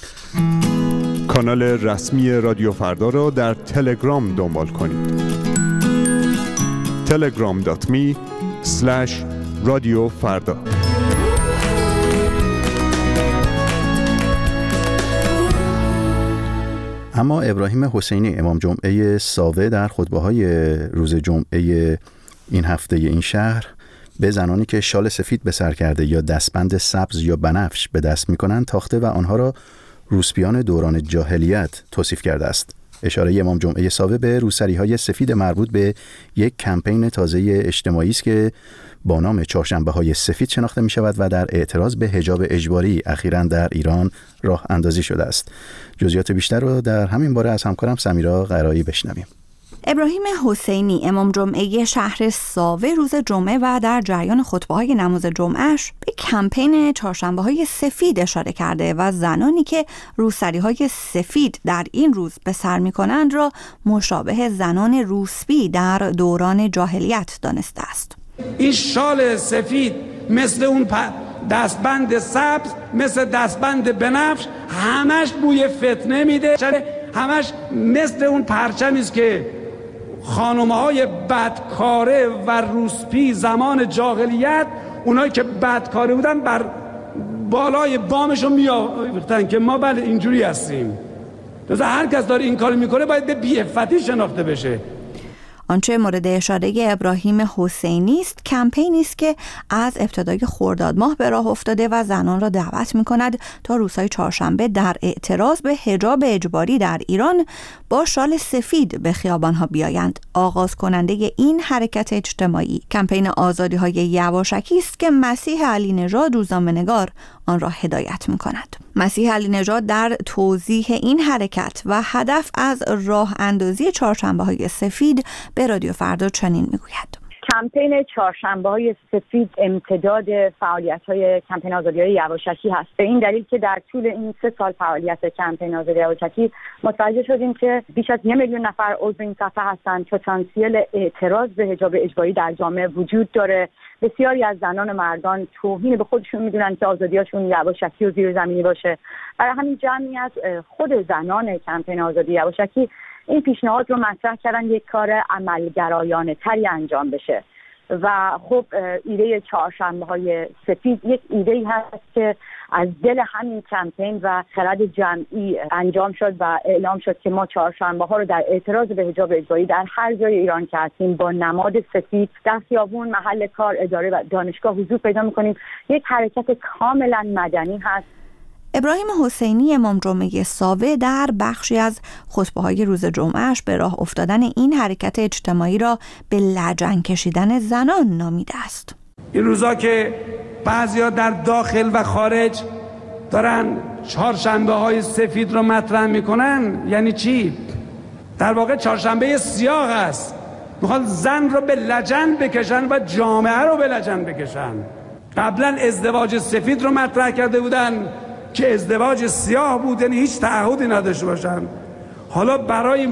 کانال رسمی رادیو فردا را در تلگرام دنبال کنید. telegram.me/رادیوفردا. اما ابراهیم حسینی امام جمعه ساوه در خطبه‌های روز جمعه این هفته این شهر به زنانی که شال سفید به سر کرده یا دستبند سبز یا بنفش به دست می‌کنند تاخته و آنها را روسپیان دوران جاهلیت توصیف کرده است. اشاره امام جمعه ساوه به روسری‌های سفید مربوط به یک کمپین تازه اجتماعی است که با نام چهارشنبه‌های سفید شناخته می‌شود و در اعتراض به حجاب اجباری اخیراً در ایران راه اندازی شده است. جزئیات بیشتر رو در همین باره از همکارم سمیرا قرایی بشنویم. ابراهیم حسینی امام جمعه شهر ساوه روز جمعه و در جریان خطبه‌های نماز جمعهش به کمپین چهارشنبه‌های سفید اشاره کرده و زنانی که روسری‌های سفید در این روز به سر می‌کنند را مشابه زنان روسبی در دوران جاهلیت دانسته است. این شال سفید مثل اون دستبند سبز، مثل دستبند بنفش، همش بوی فتنه میده، همش مثل اون پرچمی است که خانم‌های بدکاره و روسپی زمان جاهلیت، اونایی که بدکاره بودن بر بالای بامشون میآویختن که ما بله اینجوری هستیم. لذا هر کس داره این کار میکنه باید به بی‌عفتی شناخته بشه. آنچه مورد اشاره ابراهیم حسینی است کمپینی است که از ابتدای خرداد ماه به راه افتاده و زنان را دعوت می‌کند تا روزهای چهارشنبه در اعتراض به حجاب اجباری در ایران با شال سفید به خیابان‌ها بیایند. آغاز کننده این حرکت اجتماعی کمپین آزادی‌های یواشکی است که مسیح علی نژاد روزنامه‌نگار آن را هدایت می‌کند. مسیح علی نژاد در توضیح این حرکت و هدف از راه اندازی چهارشنبه‌های سفید به رادیو فردا چنین میگوید: کمپین چهارشنبه‌های سفید امتداد فعالیت‌های کمپین آزادی‌های یواشکی هست. به این دلیل که در طول این 3 سال فعالیت کمپین آزادی یواشکی متوجه شدیم که بیش از 1 میلیون نفر عضو این صفحه هستند. پتانسیل اعتراض به حجاب اجباری در جامعه وجود داره. بسیاری از زنان و مردان توهین به خودشون میدونن که آزادیاشون یواشکی و زیرزمینی باشه. برای همین جمعی از خود زنان کمپین آزادی یواشکی این پیشنهاد رو مطرح کردن یک کار عملگرایانه تری انجام بشه و خب ایده چهارشنبه‌های سفید یک ایده‌ای هست که از دل همین کمپین و خرد جمعی انجام شد و اعلام شد که ما چهارشنبه‌ها رو در اعتراض به حجاب اجباری در هر جای ایران که هستیم با نماد سفید در خیابون، محل کار، اداره و دانشگاه حضور پیدا می‌کنیم. یک حرکت کاملا مدنی هست. ابراهیم حسینی امام جمعه ساوه در بخشی از خطبه‌های روز جمعهش به راه افتادن این حرکت اجتماعی را به لجن کشیدن زنان نامیده است. این روزا که بعضیا در داخل و خارج دارن چهارشنبه‌های سفید رو مطرح میکنن، یعنی چی؟ در واقع چهارشنبه سیاه است. میخوان زن رو به لجن بکشن و جامعه رو به لجن بکشن. قبلا ازدواج سفید رو مطرح کرده بودن که ازدواج سیاه بود، یعنی هیچ تعهدی نداشته باشن. حالا برای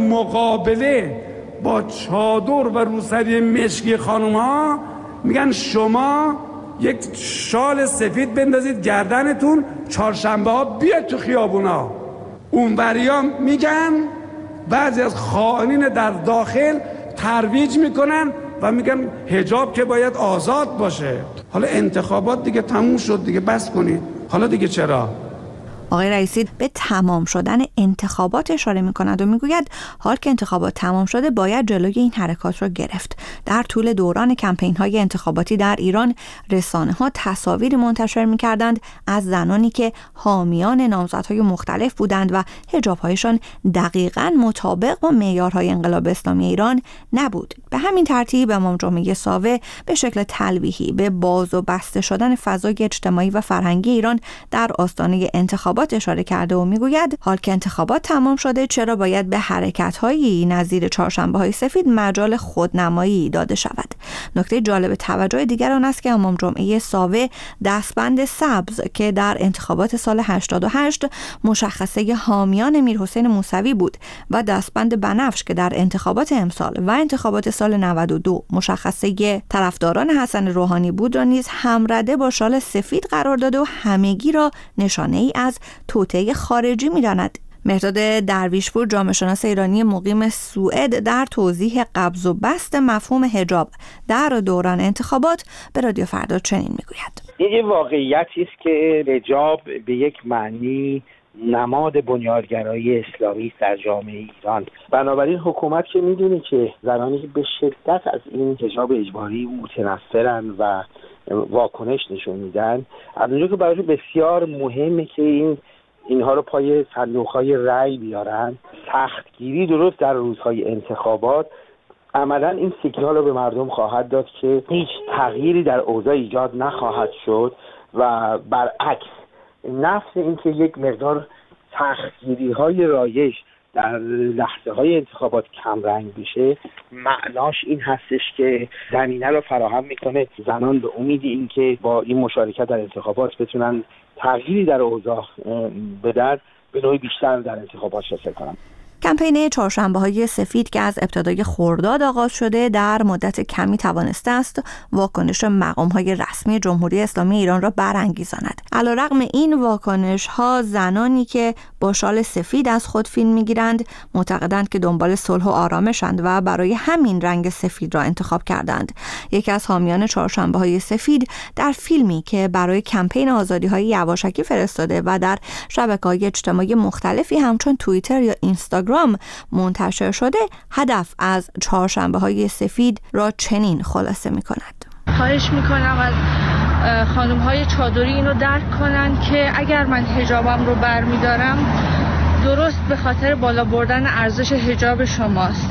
مقابله با چادر و روسری مشکی خانوم‌ها میگن شما یک شال سفید بندازید گردنتون، چهارشنبه‌ها بیاد تو خیابونا. اونوریا میگن بعضی از خائنین در داخل ترویج میکنن و میگن حجاب که باید آزاد باشه. حالا انتخابات دیگه تموم شد دیگه، بس کنید. حالا دیگه چرا؟ آقای رئیسی به تمام شدن انتخابات اشاره می‌کند و میگوید حال که انتخابات تمام شده باید جلوی این حرکات را گرفت. در طول دوران کمپین‌های انتخاباتی در ایران رسانه‌ها تصاویری منتشر می‌کردند از زنانی که حامیان نامزدهای مختلف بودند و حجاب‌هایشان دقیقاً مطابق با معیارهای انقلاب اسلامی ایران نبود. به همین ترتیب امام جمعه ساوه به شکل تلویحی به باز و بسته شدن فضای اجتماعی و فرهنگی ایران در آستانه انتخابات اشاره کرده و میگوید حال که انتخابات تمام شده چرا باید به حرکت‌هایی نظیر چهارشنبه‌های سفید مجال خودنمایی داده شود. نکته جالب توجه دیگر آن است که امام جمعه ساوه دستبند سبز که در انتخابات سال 88 مشخصه حامیان میرحسین موسوی بود و دستبند بنفش که در انتخابات امسال و انتخابات سال 92 مشخصه طرفداران حسن روحانی بود را نیز همرده با شال سفید قرار داده و همگی را نشانه‌ای از توطئه خارجی می‌داند. مهرداد درویشپور جامعه شناس ایرانی مقیم سوئد در توضیح قبض و بست مفهوم حجاب در دوران انتخابات به رادیو فردا چنین میگوید: این یه واقعیتی است که حجاب به یک معنی نماد بنیادگرایی اسلامی در جامعه ایران. بنابراین حکومت که میدونه که زنانی به شدت از این حجاب اجباری متنفرن و واکنش نشون میدن، از اونجا که برای بسیار مهمه که اینها رو پای صندوق‌های رأی بیارن، سختگیری درست در روزهای انتخابات عملاً این سیگنال رو به مردم خواهد داد که هیچ تغییری در اوضاع ایجاد نخواهد شد و برعکس نفس این که یک مقدار سختگیری‌های رایج در لحظه‌های انتخابات کمرنگ بشه، معناش این هستش که زمینه رو فراهم میکنه زنان به امید این که با این مشارکت در انتخابات بتونن تغییری در اوضاع بدن، به نوعی بیشتر در انتخابات شرکت کنن. کمپین چهارشنبه‌های سفید که از ابتدای خرداد آغاز شده در مدت کمی توانسته است واکنش مقام‌های رسمی جمهوری اسلامی ایران را برانگیزاند. علیرغم این واکنش‌ها، زنانی که با شال سفید از خود فیلم می‌گیرند معتقدند که دنبال صلح و آرامش‌اند و برای همین رنگ سفید را انتخاب کردند. یکی از حامیان چهارشنبه‌های سفید در فیلمی که برای کمپین آزادی‌های یواشکی فرستاده و در شبکه‌های اجتماعی مختلفی همچون توییتر یا اینستاگرام منتشر شده، هدف از چهارشنبه‌های سفید را چنین خلاصه می‌کند: خواهش می‌کنم از خانم‌های چادری اینو درک کنن که اگر من حجابم رو برمی‌دارم درست به خاطر بالا بردن ارزش حجاب شماست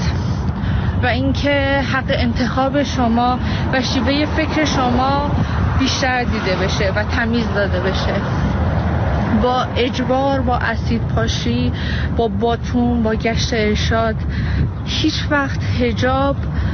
و اینکه حق انتخاب شما و شیوه فکر شما بیشتر دیده بشه و تمیز داده بشه. با اجبار، با اسید پاشی، با باتون، با گشت ارشاد هیچ وقت حجاب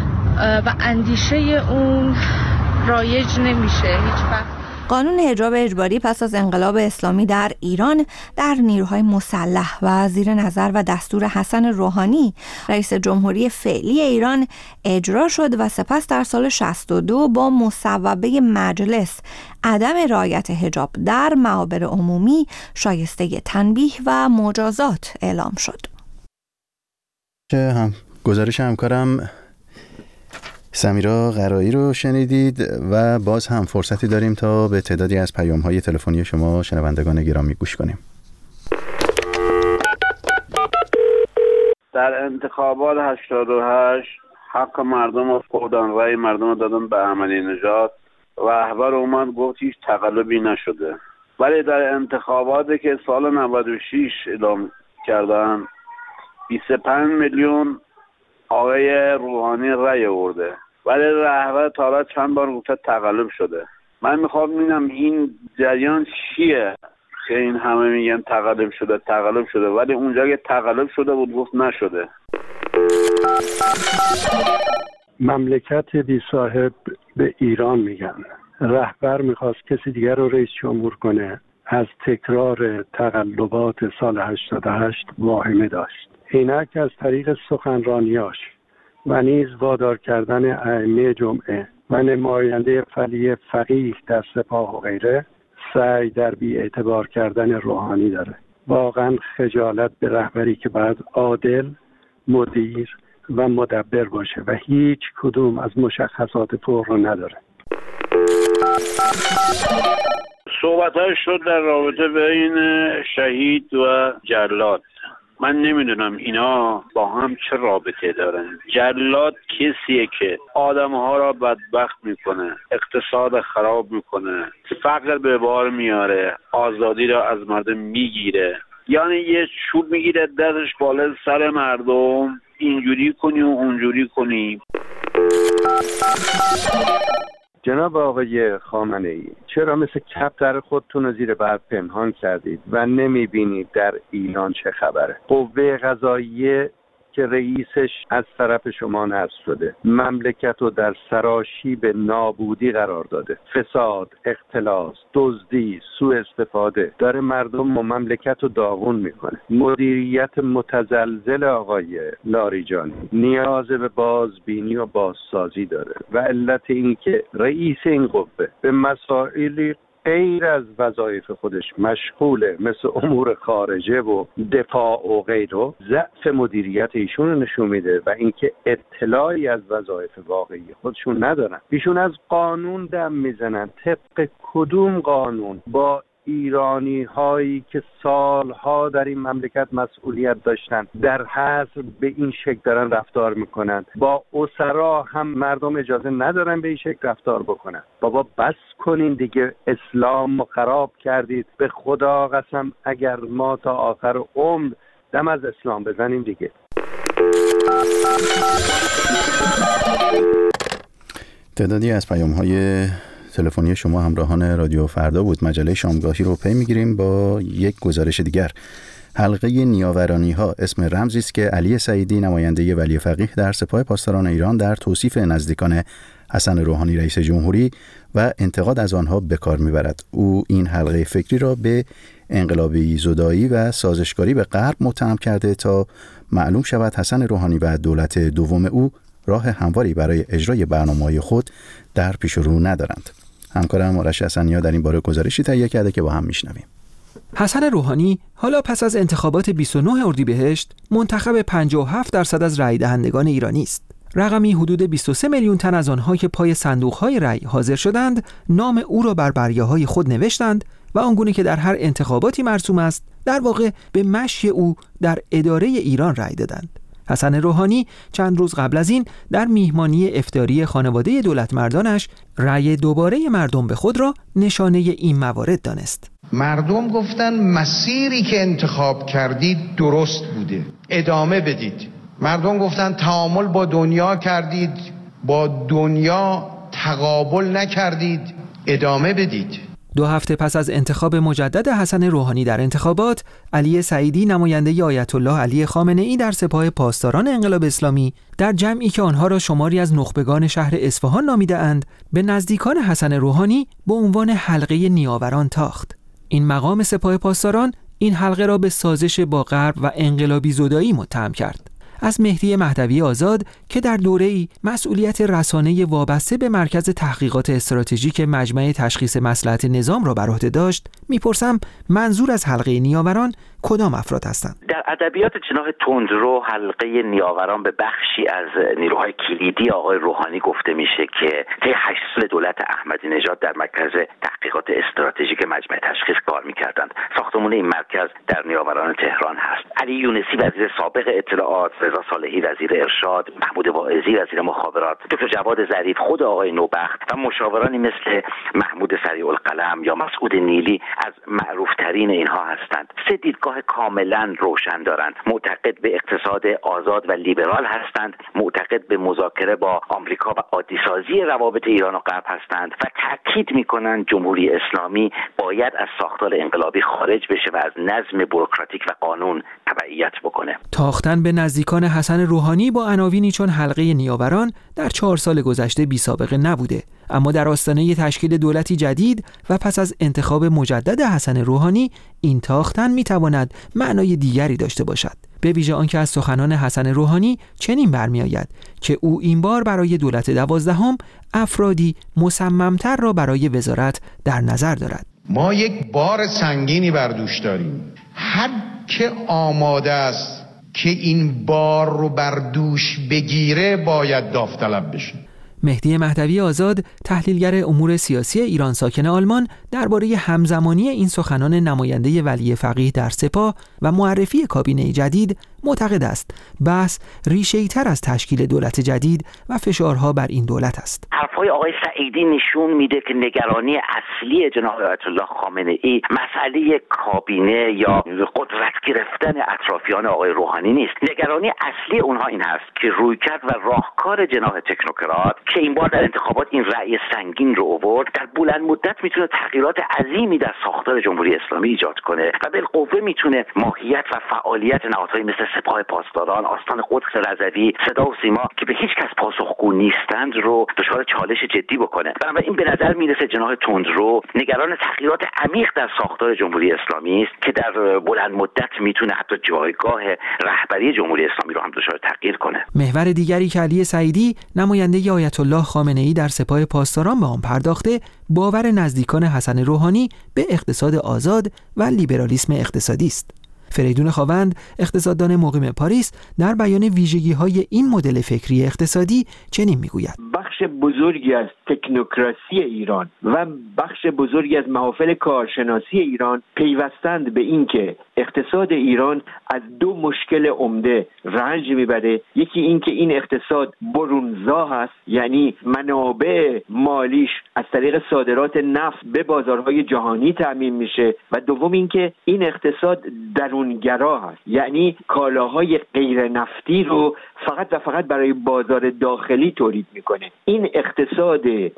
و اندیشه اون رایج نمیشه. هیچ وقت. قانون حجاب اجباری پس از انقلاب اسلامی در ایران در نیروهای مسلح و زیر نظر و دستور حسن روحانی رئیس جمهوری فعلی ایران اجرا شد و سپس در سال 62 با مصوبه مجلس عدم رعایت حجاب در محاور عمومی شایسته تنبیه و مجازات اعلام شد. گزارش همکارم سمیرا قرایی رو شنیدید و باز هم فرصتی داریم تا به تعدادی از پیام‌های تلفنی شما شنوندگان گرامی گوش کنیم. در انتخابات 88 حق مردم رو خوردن، رأی مردم رو دادن به احمدی نژاد. رهبر اومد گفت هیچ تقلبی نشده، ولی در انتخاباتی که سال 96 اعلام کردن 25 میلیون آقای روحانی رأی آورده، ولی رهبر تا چند بار گفته تقلب شده. من میخوام ببینم این جریان چیه که این همه میگن تقلب شده ولی اونجا که تقلب شده بود گفت نشده. مملکت بی صاحب به ایران میگن. رهبر میخواست کسی دیگر رو رئیس جمهور کنه، از تکرار تقلبات سال 88 واهمه داشت. اینک از طریق سخنرانیاش و نیز وادار کردن ائمه جمعه و نماینده فعلی فقیه در سپاه و غیره سعی در بی‌اعتبار کردن روحانی داره. واقعا خجالت به رهبری که بعد عادل، مدیر و مدبر باشه و هیچ کدوم از مشخصات فوق رو نداره. صحبت‌های شد در رابطه بین شهید و جلاد. من نمیدونم اینا با هم چه رابطه دارن. جلاد کسیه که آدم‌ها را بدبخت میکنه، اقتصاد خراب میکنه، فقر به بار میاره، آزادی را از مردم میگیره. یعنی یه چوب میگیره دستش بالا سر مردم، اینجوری کنی و اونجوری کنی. جناب آقای خامنه‌ای، چرا مثل کفتر خودتون رو زیر برف پنهان کردید و نمیبینید در ایران چه خبره؟ قوه قضاییه که رئیسش از طرف شما نصب شده، مملکت رو در سراشیب نابودی قرار داده، فساد، اختلاس، دزدی، سوء استفاده، داره مردم و مملکت رو داغون میکنه. مدیریت متزلزل آقای لاریجانی نیاز به بازبینی و بازسازی داره و علت این که رئیس این قوه به مسائلی غیر از وظایف خودش مشغوله، مثل امور خارجه و دفاع و غیره، ضعف مدیریت ایشون رو نشون میده و اینکه اطلاعی از وظایف واقعی خودشون ندارن. ایشون از قانون دم میزنن. طبق کدوم قانون؟ با ایرانی هایی که سالها در این مملکت مسئولیت داشتن در حصر به این شکل دارن رفتار میکنن. با اسرا هم مردم اجازه ندارن به این شکل رفتار بکنن. بابا بس کنین دیگه، اسلام رو خراب کردید. به خدا قسم اگر ما تا آخر عمر دم از اسلام بزنیم دیگه. تعدادی از پیام‌های تلفنی شما همراهان رادیو فردا بود. مجله شامگاهی رو پی میگیریم با یک گزارش دیگر. حلقه نیاورانی ها اسم رمزی است که علی سعیدی نماینده ولی فقیه در سپاه پاسداران ایران در توصیف نزدیکان حسن روحانی رئیس جمهوری و انتقاد از آنها به کار میبرد. او این حلقه فکری را به انقلابی زدایی و سازشکاری به غرب متهم کرده تا معلوم شود حسن روحانی و دولت دوم او راه همواری برای اجرای برنامه‌های خود در پیش رو ندارند. همکارم آرش حسنی‌ها در این باره گزارشی تهیه کرده که با هم میشنویم. حسن روحانی حالا پس از انتخابات 29 اردیبهشت منتخب 57% از رای دهندگان ایرانی است. رقمی حدود 23 میلیون تن از آنها که پای صندوق‌های رای حاضر شدند، نام او را بر بریه‌های خود نوشتند و آنگونه که در هر انتخاباتی مرسوم است، در واقع به مشی او در اداره ایران رای دادند. حسن روحانی چند روز قبل از این در میهمانی افطاری خانواده دولتمردانش رأی دوباره مردم به خود را نشانه این موارد دانست. مردم گفتن مسیری که انتخاب کردید درست بوده، ادامه بدید. مردم گفتن تعامل با دنیا کردید، با دنیا تقابل نکردید، ادامه بدید. 2 هفته پس از انتخاب مجدد حسن روحانی در انتخابات، علی سعیدی نماینده آیت الله علی خامنه‌ای در سپاه پاسداران انقلاب اسلامی در جمعی که آنها را شماری از نخبگان شهر اصفهان نامیده‌اند، به نزدیکان حسن روحانی به عنوان حلقه نیاوران تاخت. این مقام سپاه پاسداران این حلقه را به سازش با غرب و انقلابی زدایی متهم کرد. از مهدی مهدوی آزاد که در دوره‌ای مسئولیت رسانه وابسته به مرکز تحقیقات استراتژیک مجمع تشخیص مصلحت نظام را بر عهده داشت، میپرسم منظور از حلقه نیاوران کدام افراد هستند؟ در ادبیات جناح تندرو حلقه نیاوران به بخشی از نیروهای کلیدی آقای روحانی گفته میشه که طی 8 سال دولت احمدی نژاد در مرکز تحقیقات استراتژیک مجمع تشخیص کار میکردند. ساختمان این مرکز در نیاوران تهران هست. علی یونسی وزیر سابق اطلاعات، رضا صالحی وزیر ارشاد، محمود واعظی وزیر مخابرات، دکتر جواد ظریف، خود آقای نوبخت و مشاورانی مثل محمود سریع القلم یا مسعود نیلی از معروفترین اینها هستند. 3 دیدگاه کاملا روشن دارند. معتقد به اقتصاد آزاد و لیبرال هستند، معتقد به مذاکره با آمریکا و عادی‌سازی روابط ایران و غرب هستند و تاکید می‌کنند جمهوری اسلامی باید از ساختار انقلابی خارج بشه و از نظم بوروکراتیک و قانون تبعیت بکنه. تاختن به نزدیکان حسن روحانی با عناوینی چون حلقه نیاوران در 4 سال گذشته بی سابقه نبوده، اما در آستانه تشکیل دولتی جدید و پس از انتخاب مجدد حسن روحانی این تاختن میتواند معنای دیگری داشته باشد، به ویژه آنکه از سخنان حسن روحانی چنین برمیآید که او این بار برای دولت 12 افرادی مصممتر را برای وزارت در نظر دارد. ما یک بار سنگینی بر دوش داریم. هر که آماده است که این بار رو بر دوش بگیره باید داوطلب بشه. مهدی مهدوی آزاد، تحلیلگر امور سیاسی ایران ساکن آلمان، درباره همزمانی این سخنان نماینده ولی فقیه در سپاه و معرفی کابینه جدید معتقد است بحث ریشه‌ای تر از تشکیل دولت جدید و فشارها بر این دولت است. حرفای آقای سعیدی نشون میده که نگرانی اصلی جناب آیت الله خامنه ای مسئله کابینه یا قدرت گرفتن اطرافیان آقای روحانی نیست. نگرانی اصلی اونها این هست که رویکرد و راهکار جناح تکنوکرات که این بار در انتخابات این رأی سنگین رو آورد در بلند مدت میتونه تغییرات عظیمی در ساختار جمهوری اسلامی ایجاد کنه و بالقوه میتونه ماهیت و فعالیت نهادهای مثل سپاه پاسداران، آستان قدس رضوی، صدا و سیما که به هیچ کس پاسخگو نیستند رو دچار چالش جدی بکنه. بنابراین به نظر میرسه جناح تندرو نگران تغییرات عمیق در ساختار جمهوری اسلامی است که در بلند مدت میتونه حتی جایگاه رهبری جمهوری اسلامی رو هم دچار تغییر کنه. محور دیگری که علی سعیدی، نماینده آیت الله خامنه ای در سپاه پاسداران به آن پرداخته، باور نزدیکان حسن روحانی به اقتصاد آزاد و لیبرالیسم اقتصادی است. فریدون خاوند، اقتصاددان مقیم پاریس، در بیان ویژگی‌های این مدل فکری اقتصادی چنین میگوید: بخش بزرگی از تکنوکراسی ایران و بخش بزرگی از محافل کارشناسی ایران پیوستند به اینکه اقتصاد ایران از دو مشکل عمده رنج میبره. یکی این که این اقتصاد برونزا هست، یعنی منابع مالیش از طریق صادرات نفت به بازارهای جهانی تامین میشه، و دوم این که این اقتصاد درونگرا هست، یعنی کالاهای غیر نفتی رو فقط و فقط برای بازار داخلی تولید میکنه. این اقتصاد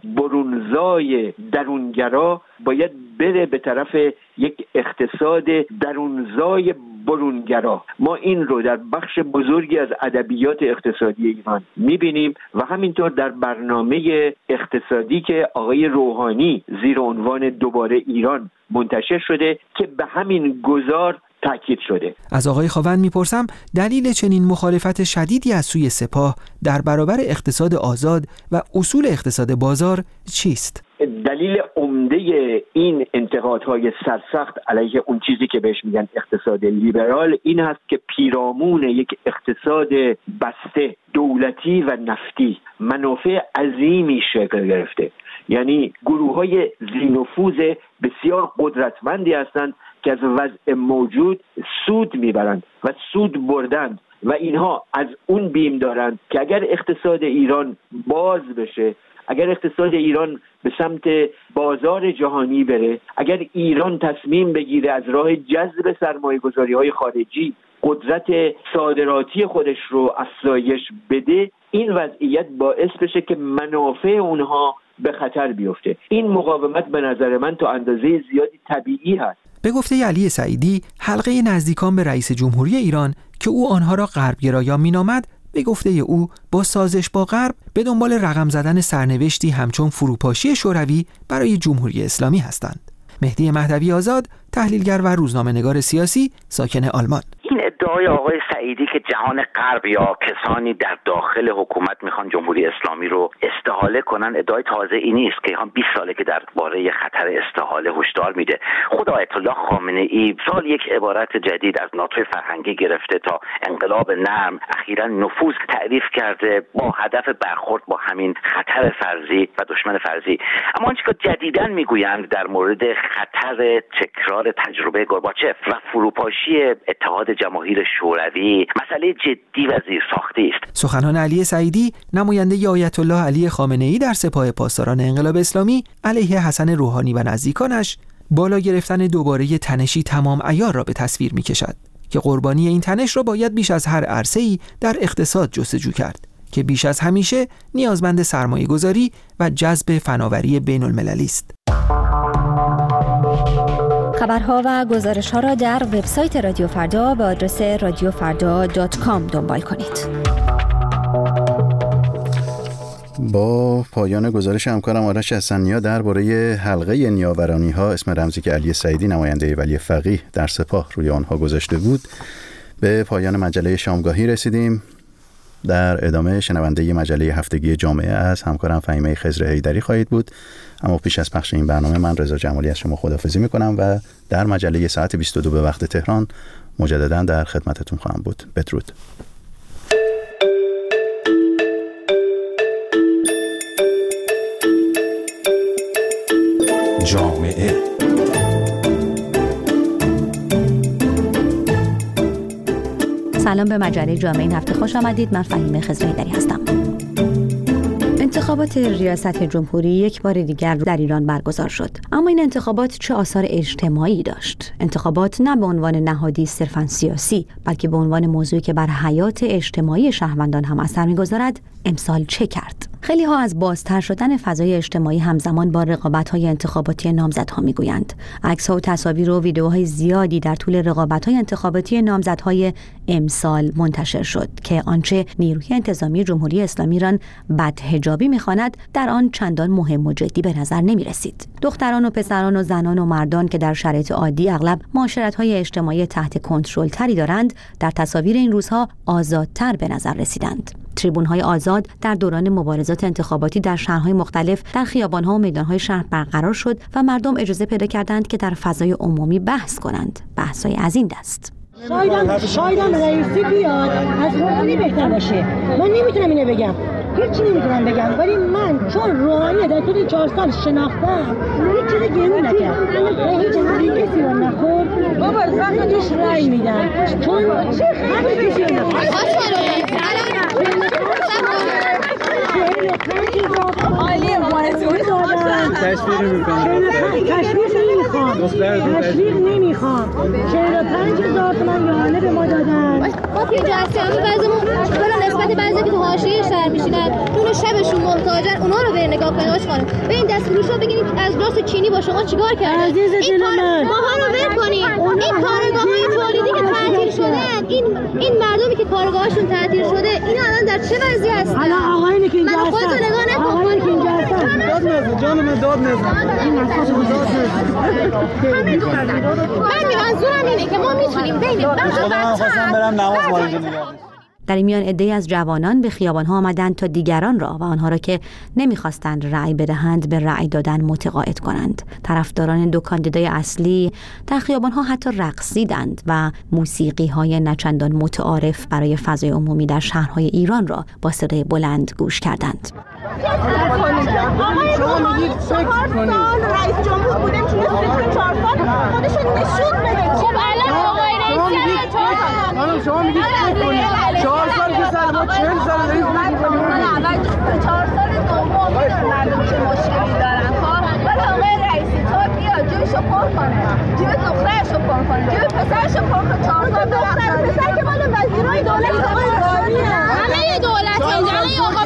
برونزای درونگرا باید بره به طرف یک اقتصاد درونزای برونگرا. ما این رو در بخش بزرگی از ادبیات اقتصادی ایران میبینیم و همینطور در برنامه اقتصادی که آقای روحانی زیر عنوان دوباره ایران منتشر شده که به همین گزار تاکید شده. از آقای خاوند میپرسم دلیل چنین مخالفت شدیدی از سوی سپاه در برابر اقتصاد آزاد و اصول اقتصاد بازار چیست؟ دلیل عمده این انتقادهای سرسخت علیه اون چیزی که بهش میگن اقتصاد لیبرال این هست که پیرامون یک اقتصاد بسته دولتی و نفتی منافع عظیمی شکل گرفته، یعنی گروه‌های ذی‌نفوذ بسیار قدرتمندی هستند که از وضع موجود سود میبرند و سود بردند و اینها از اون بیم دارند که اگر اقتصاد ایران باز بشه، اگر اقتصاد ایران به سمت بازار جهانی بره، اگر ایران تصمیم بگیره از راه جذب سرمایه‌گذاری‌های خارجی قدرت صادراتی خودش رو افزایش بده، این وضعیت باعث بشه که منافع اونها به خطر بیفته. این مقاومت به نظر من تا اندازه زیادی طبیعی هست. به گفته علی سعیدی، حلقه نزدیکان به رئیس جمهوری ایران که او آنها را غربگرایان مینامد، به گفته او با سازش با غرب به دنبال رقم زدن سرنوشتی همچون فروپاشی شوروی برای جمهوری اسلامی هستند. مهدی مهدوی آزاد، تحلیلگر و روزنامه‌نگار سیاسی ساکن آلمان: این ادعای آقای سعیدی که جهان غرب یا کسانی در داخل حکومت میخوان جمهوری اسلامی رو استحاله کنن ادعای تازه ای نیست که هم 20 ساله که درباره خطر استحاله هشدار میده. خود آیت الله خامنه ای سال یک عبارت جدید از ناتوی فرهنگی گرفته تا انقلاب نرم اخیراً نفوذ تعریف کرده با هدف برخورد با همین خطر فرضی و دشمن فرضی. اما آنچه که جدیداً میگویند در مورد خطر تکرار تجربه گورباچف و فروپاشی اتحاد جماهیر شوروی مسئله جدی و زیرساختی است. سخنان علی سعیدی، نماینده آیت الله علی خامنه ای در سپاه پاسداران انقلاب اسلامی علیه حسن روحانی و نزدیکانش، بالا گرفتن دوباره تنشی تمام عیار را به تصویر می‌کشد که قربانی این تنش را باید بیش از هر عرصه‌ای در اقتصاد جستجو کرد که بیش از همیشه نیازمند سرمایه‌گذاری و جذب فناوری بین‌المللی است. خبرها و گزارش‌ها را در وبسایت رادیو فردا به آدرس radiofarda.com دنبال کنید. با پایان گزارش همکارم آرش حسن‌نیا درباره حلقه نیاورانی‌ها، اسم رمزی که علی سعیدی نماینده ولی فقیه در سپاه روی آنها گذاشته بود، به پایان مجله شامگاهی رسیدیم. در ادامه شنونده مجله هفتگی جامعه از همکارم فهیمه خضر حیدری خواهید بود. اما پیش از پخش این برنامه من رضا جمالی از شما خداحافظی میکنم و در مجله ساعت 22 به وقت تهران مجددا در خدمتتون خواهم بود. بدرود. جامعه سلام به مجله جامعه این هفته خوش آمدید. من فهیمه خضر حیدری هستم. انتخابات ریاست جمهوری یک بار دیگر در ایران برگزار شد. اما این انتخابات چه آثار اجتماعی داشت؟ انتخابات نه به عنوان نهادی صرفاً سیاسی، بلکه به عنوان موضوعی که بر حیات اجتماعی شهروندان هم اثر می‌گذارد، امسال چه کرد؟ خیلی ها از بازتر شدن فضای اجتماعی همزمان با رقابت‌های انتخاباتی نامزدها میگویند. عکس‌ها و تصاویر و ویدیوهای زیادی در طول رقابت‌های انتخاباتی نامزدهای امسال منتشر شد که آنچه نیروی انتظامی جمهوری اسلامی ایران بدحجابی می‌خواند در آن چندان مهم و جدی به نظر نمی‌رسید. دختران و پسران و زنان و مردان که در شرایط عادی اغلب معاشرت‌های اجتماعی تحت کنترل تری دارند، در تصاویر این روزها آزادتر به نظر رسیدند. تریبون‌های آزاد در دوران مبارزات انتخاباتی در شهرهای مختلف در خیابان‌ها و میدان‌های شهر برقرار شد و مردم اجازه پیدا کردند که در فضای عمومی بحث کنند. بحث‌های از این دست. شایدم رئیسی بیاد از روحانی بهتر باشه. من نمیتونم اینو بگم. هیچی نمیتونم بگم، ولی من چون روحانی در طول 4 سال شناختم هیچ چیز گرون نکرد. هیچ چیزی کسی رو نخورد. بابا زخمش رای میدن. چون همین کسی رو نخورد. عالیه مارتون تشویق نمیخوام 45,000 تومان یارانه به ما دادن. ما توی جسیانی بعضیمون برای نسبت بعضی که تو حاشیه شهر میشینن اون شبشون محتاجن، اونا رو برین نگاه کنید. خانم به این دستفروشا بگید از راست چینی با شما چیکار کردن. عزیز دل من ماها رو ول کنید. این کارگاه‌های تولیدی که تعطیل شدن، این مردمی که کارگاهاشون تعطیل شده، اینا الان در چه وضعی هستن؟ الان آقایونی که اینجا هستن، خودتو نگاه نکن. آقایونی که اینجا هستن داد نزن جان من، داد نزن. من منظورم اینه که ما میتونیم بین من خواستم برم نماز مراجعه نگردم. در این میان عده‌ای از جوانان به خیابان‌ها آمدند تا دیگران را و آنها را که نمی‌خواستند رأی بدهند به رأی دادن متقاعد کنند. طرفداران دو کاندیدای اصلی در خیابان‌ها حتی رقصیدند و موسیقی‌های نچندان متعارف برای فضای عمومی در شهرهای ایران را با صدای بلند گوش کردند. شما میگید فکر کنید رئیس جمهور بوده میتونه 4 سال خودشون نشون بده. خب الان آقای رئیس خانم شما میگید فکر کنید 4 سال که سال ما 40 سال رئیس اول 4 سال دوم مردم چه مشکلی دارن. ولی آقای رئیسی تو بیا جیبشو پر کنه، جیب دخترشو پر کنه، جیب پسرشو پر کنه. 4 سال دختر پسر که مال وزیرای دولت آقای رئیسیه، همه دولت اینجا آقا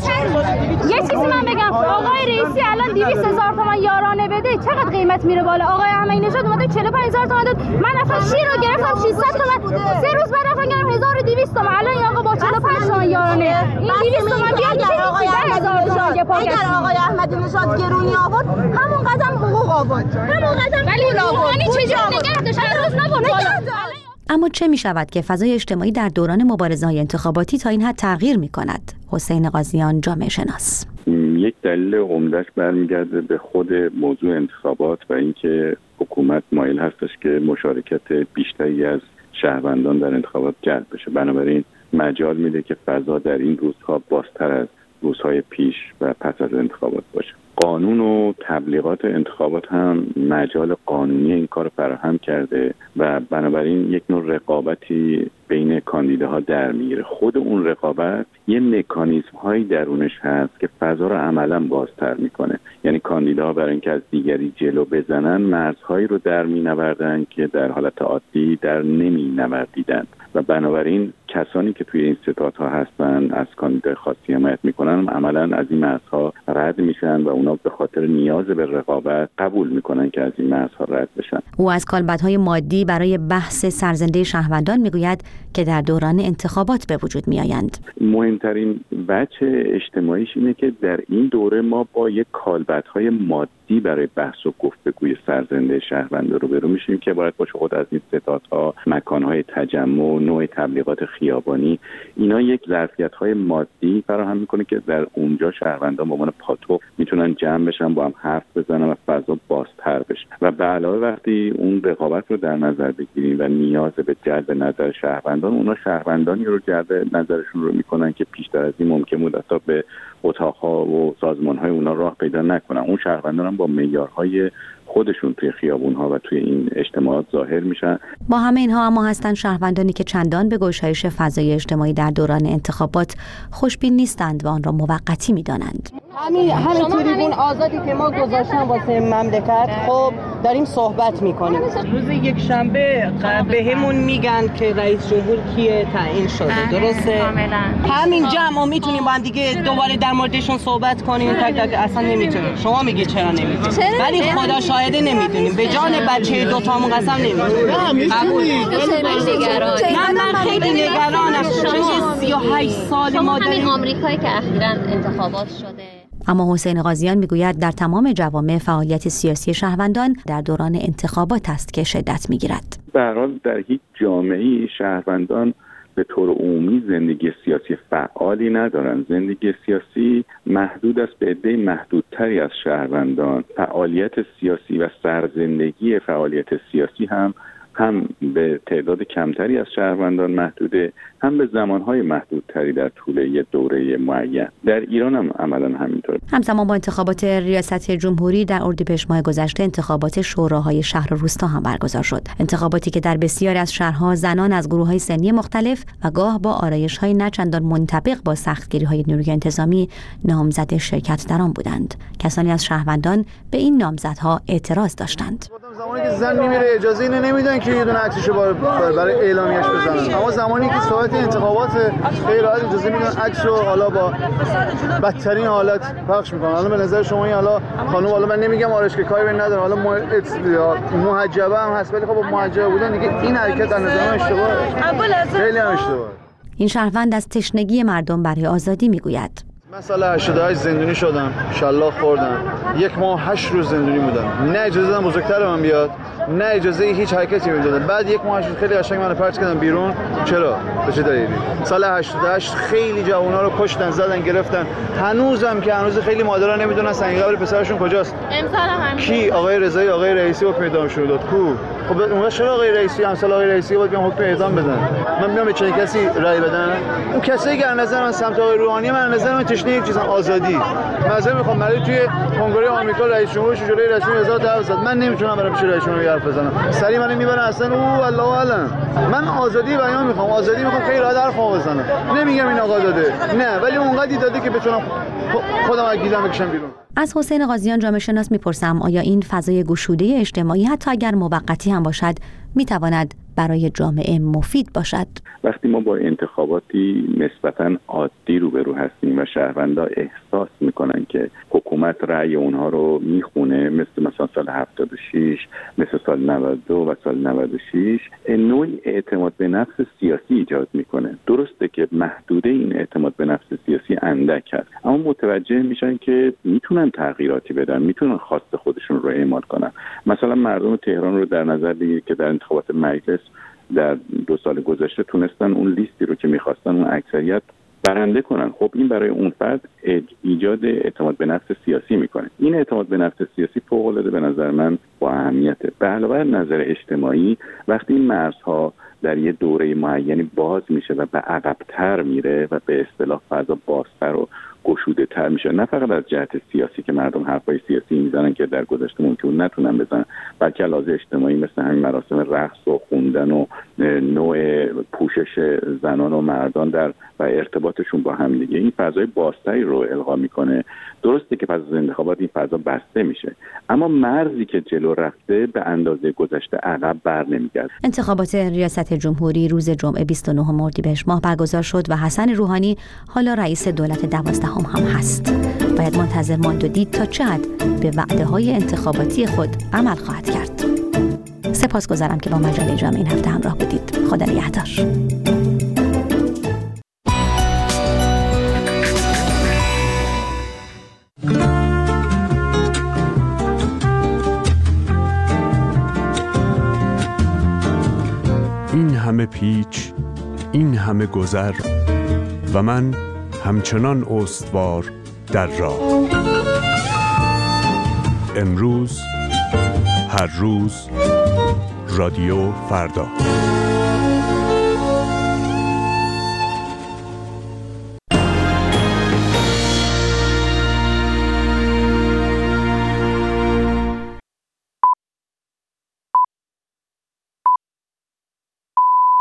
یه چیزی من بگم. آقای رئیسی الان 200,000 تومان یارانه بده، چقدر قیمت میره بالا؟ آقای احمدی نژاد اومده 45,000 تومان داد. من رفتم شیر رو گرفتم 600 تومان، 3 روز بعد رفتم گرفتم 1200 تومان. الان این آقا با 45 تومان یارانه، این 200 تومان بیاد میشه 10000 تومان یه پاکت. اگر آقای احمدی نژاد گرونی آورد همون قدم حقوق آورد، همون قدم پول آورد. ولی چجوری نگه داشت روز نبود بالا. اما چه می شود که فضای اجتماعی در دوران مبارزه‌های انتخاباتی تا این حد تغییر می کند؟ حسین قاضیان، جامعه شناس. یک دلیل عمده‌اش برمیگرده به خود موضوع انتخابات و اینکه حکومت مایل هستش که مشارکت بیشتری از شهروندان در انتخابات جلب بشه. بنابراین مجال میده که فضا در این روزها بازتر از روزهای پیش و پس از انتخابات باشه. قانون و تبلیغات انتخابات هم مجال قانونی این کار فراهم کرده و بنابراین یک نوع رقابتی بین کاندیداها در میگیره. خود اون رقابت یه مکانیزم هایی درونش هست که فضا رو عملا بازتر میکنه. یعنی کاندیداها برای اینکه از دیگری جلو بزنن مرزهایی رو در مینوردن که در حالت عادی در نمینوردیدند و بنابراین کسانی که توی این ستادها هستن از کاندیدای خاصی حمایت میکنن عملا از این مرزها رد میشن و اونا به خاطر نیاز به رقابت قبول میکنن که از این مرزها رد بشن. او از کالبدهای مادی برای بحث سرزنده شهروندان میگوید که در دوران انتخابات به وجود میآیند. مهمترین وجه اجتماعیش اینه که در این دوره ما با یک کالبدهای مادی برای بحث و گفتگوی سرزنده شهروندان روبرو میشیم که باید باشه خود از این ستادها مکانهای تجمع، و نوع تبلیغات خیابانی، اینا یک ظرفیت‌های مادی فراهم میکنه که در اونجا شهروندان به عنوان پاتوق میتونن جمع بشن، با هم حرف بزنن و فضا بازتر بشه. و به علاوه وقتی اون رقابت رو در نظر بگیریم و نیاز به جلب نظر شهروندان، اونا شهروندانی رو جلب نظرشون رو میکنن که پیشتر از این ممکن بود حتی به اتاق‌ها و سازمان‌های اونا راه پیدا نکنن. اون شهروندان هم با معیارهای خودشون توی خیابون‌ها و توی این اجتماعات ظاهر میشن. با همه اینها اما هستن شهروندانی که چندان به گشایش فضای اجتماعی در دوران انتخابات خوشبین نیستند و آن را موقتی می‌دانند. همین تریبون آزادی که ما گذاشتیم واسه مملکت، خب داریم صحبت میکنیم. روز یک شنبه بهمون میگن که رئیس جمهور کیه تعیین شده، درسته؟ همین جمع میتونیم با هم دیگه دوباره در موردشون صحبت کنیم. تک اصلا نمیتونیم. شما میگی چرا نمیتونیم؟ ولی خدا شاهده نمیدونیم. به جان بچه دوتامون قسم نمیدونیم. من خیلی نگرانم. 38 سال ما همین آمریکایی که اخیراً انتخابات شده. اما حسین قاضیان میگوید در تمام جوامع فعالیت سیاسی شهروندان در دوران انتخابات است که شدت میگیرد. به هر حال در هیچ جامعه‌ای شهروندان به طور عمومی زندگی سیاسی فعالی ندارند. زندگی سیاسی محدود است به عده محدودتری از شهروندان. فعالیت سیاسی و سرزندگی فعالیت سیاسی هم به تعداد کمتری از شهروندان محدوده، هم به زمانهای محدودتری در طول یک دوره معین. در ایران هم عملاً همینطوره. همزمان با انتخابات ریاست جمهوری در اردیبهشت ماه گذشته انتخابات شوراهای شهر و روستا هم برگزار شد. انتخاباتی که در بسیاری از شهرها زنان از گروه‌های سنی مختلف و گاه با آرایش‌های نه چندان منطبق با سختگیری‌های نیروی انتظامی نامزد شرکت در آن بودند. کسانی از شهروندان به این نامزدها اعتراض داشتند. زمانی که زن میمیره اجازه اینو نمیدن که یه دونه عکسشو برای اعلامیه‌اش بزنن، اما زمانی که صحبت انتخابات خیلی راحت اجازه میدن عکسو حالا با بدترین حالت پخش میکنن. حالا به نظر شما این حالا خانم، حالا من نمیگم آرش که کاری بین نداره، حالا محجبه هم هست، ولی خب با محجبه بودن دیگه این حرکت در نظر من اشتباهه، خیلی هم اشتباهه. این شهروند از تشنگی مردم برای آزادی میگوید. من سال 88 زندونی شدم، شلاق خوردم، 1 ماه 8 روز زندونی بودم، نه اجازه دادن بزرگتر من بیاد، نه اجازه هیچ حرکتی میدادن. بعد 1 ماه 8 روز خیلی قشنگ منو پرت کردن بیرون. چرا؟ به چه دلیلی؟ سال 88 خیلی جوونا رو کشتن، زدن، گرفتن. هنوزم که هنوز خیلی مادرها نمیدونن سنگ قبر پسرشون کجاست. امسال هم کی؟ آقای رضایی، آقای رئیسی حکم اعدامشون داد. کو؟ خب اون چرا آقای رئیسی امسال آقای رئیسی بود بیام حکم اعدام بدن؟ من میام به چه کسی رأی بدن؟ اون کسایی که از نظر من سمت آقای روحانی، من از نظر من تشنه یک چیزن آزادی. مثلا میخوام برای توی کنگره آمریکا رئیس جمهورش جلوی رسمی هزار تا حرف زد. من نمیتونم برای پیش رئیس جمهور حرف بزنم. سری منو میبرن اصلا او الله اعلم. من آزادی بیان میخوام، آزادی میخوام خیلی راحت حرفمو بزنم. نمیگم این آقا داده، نه، ولی اونقدی داده که بتونم خودم از گیزم بکشم بیرون. از حسین قاضیان جامعه شناس میپرسم آیا این فضای گشوده اجتماعی حتی اگر موقتی هم باشد میتواند برای جامعه مفید باشد؟ وقتی ما با انتخاباتی نسبتاً عادی روبرو هستیم و شهروندا احساس میکنن که حکومت رأی اونها رو میخونه، مثل سال 76، مثل سال 92 و سال 96، نوعی اعتماد به نفس سیاسی ایجاد میکنه. درسته که محدوده این اعتماد به نفس سیاسی اندک هست، اما متوجه میشن که میتونن تغییراتی بدن، میتونن خواست خودشون رو اعمال کنن. مثلا مردم تهران رو در نظر بگیرید که در انتخابات مجلس در 2 سال گذشته تونستن اون لیستی رو که میخواستن اون اکثریت برنده کنن. خب این برای اون فرد ایجاد اعتماد به نفس سیاسی میکنه. این اعتماد به نفس سیاسی فوق‌العاده به نظر من با اهمیته. به علاوه نظر اجتماعی، وقتی این مرزها در یه دوره معینی باز میشه و به عقب‌تر میره و به اصطلاح فضا بازتر و گشوده تر میشه، نه فقط از جهت سیاسی که مردم حرفای سیاسی میزنن که در گذشته ممکن نتونن بزنن، بلکه علاوه اجتماعی مثل همین مراسم رقص و خوندن و نوع پوشش زنان و مردان در و ارتباطشون با هم دیگه این فضای بازتری رو القا میکنه. درسته که پس از انتخابات این فضا بسته میشه، اما مرزی که جلو رفته به اندازه گذشته عقب بر نمیگرده. انتخابات ریاست جمهوری روز جمعه 29 اردیبهشت ماه برگزار شد و حسن روحانی حالا رئیس دولت 12 هم هست. باید منتظر ماند و دید تا چه حد به وعده‌های انتخاباتی خود عمل خواهد کرد. سپاسگزارم که با مجله جامعه این هفته همراه بودید. خدا نگهدار. این همه پیچ این همه گذر و من همچنان استوار در راه. امروز، هر روز، رادیو فردا.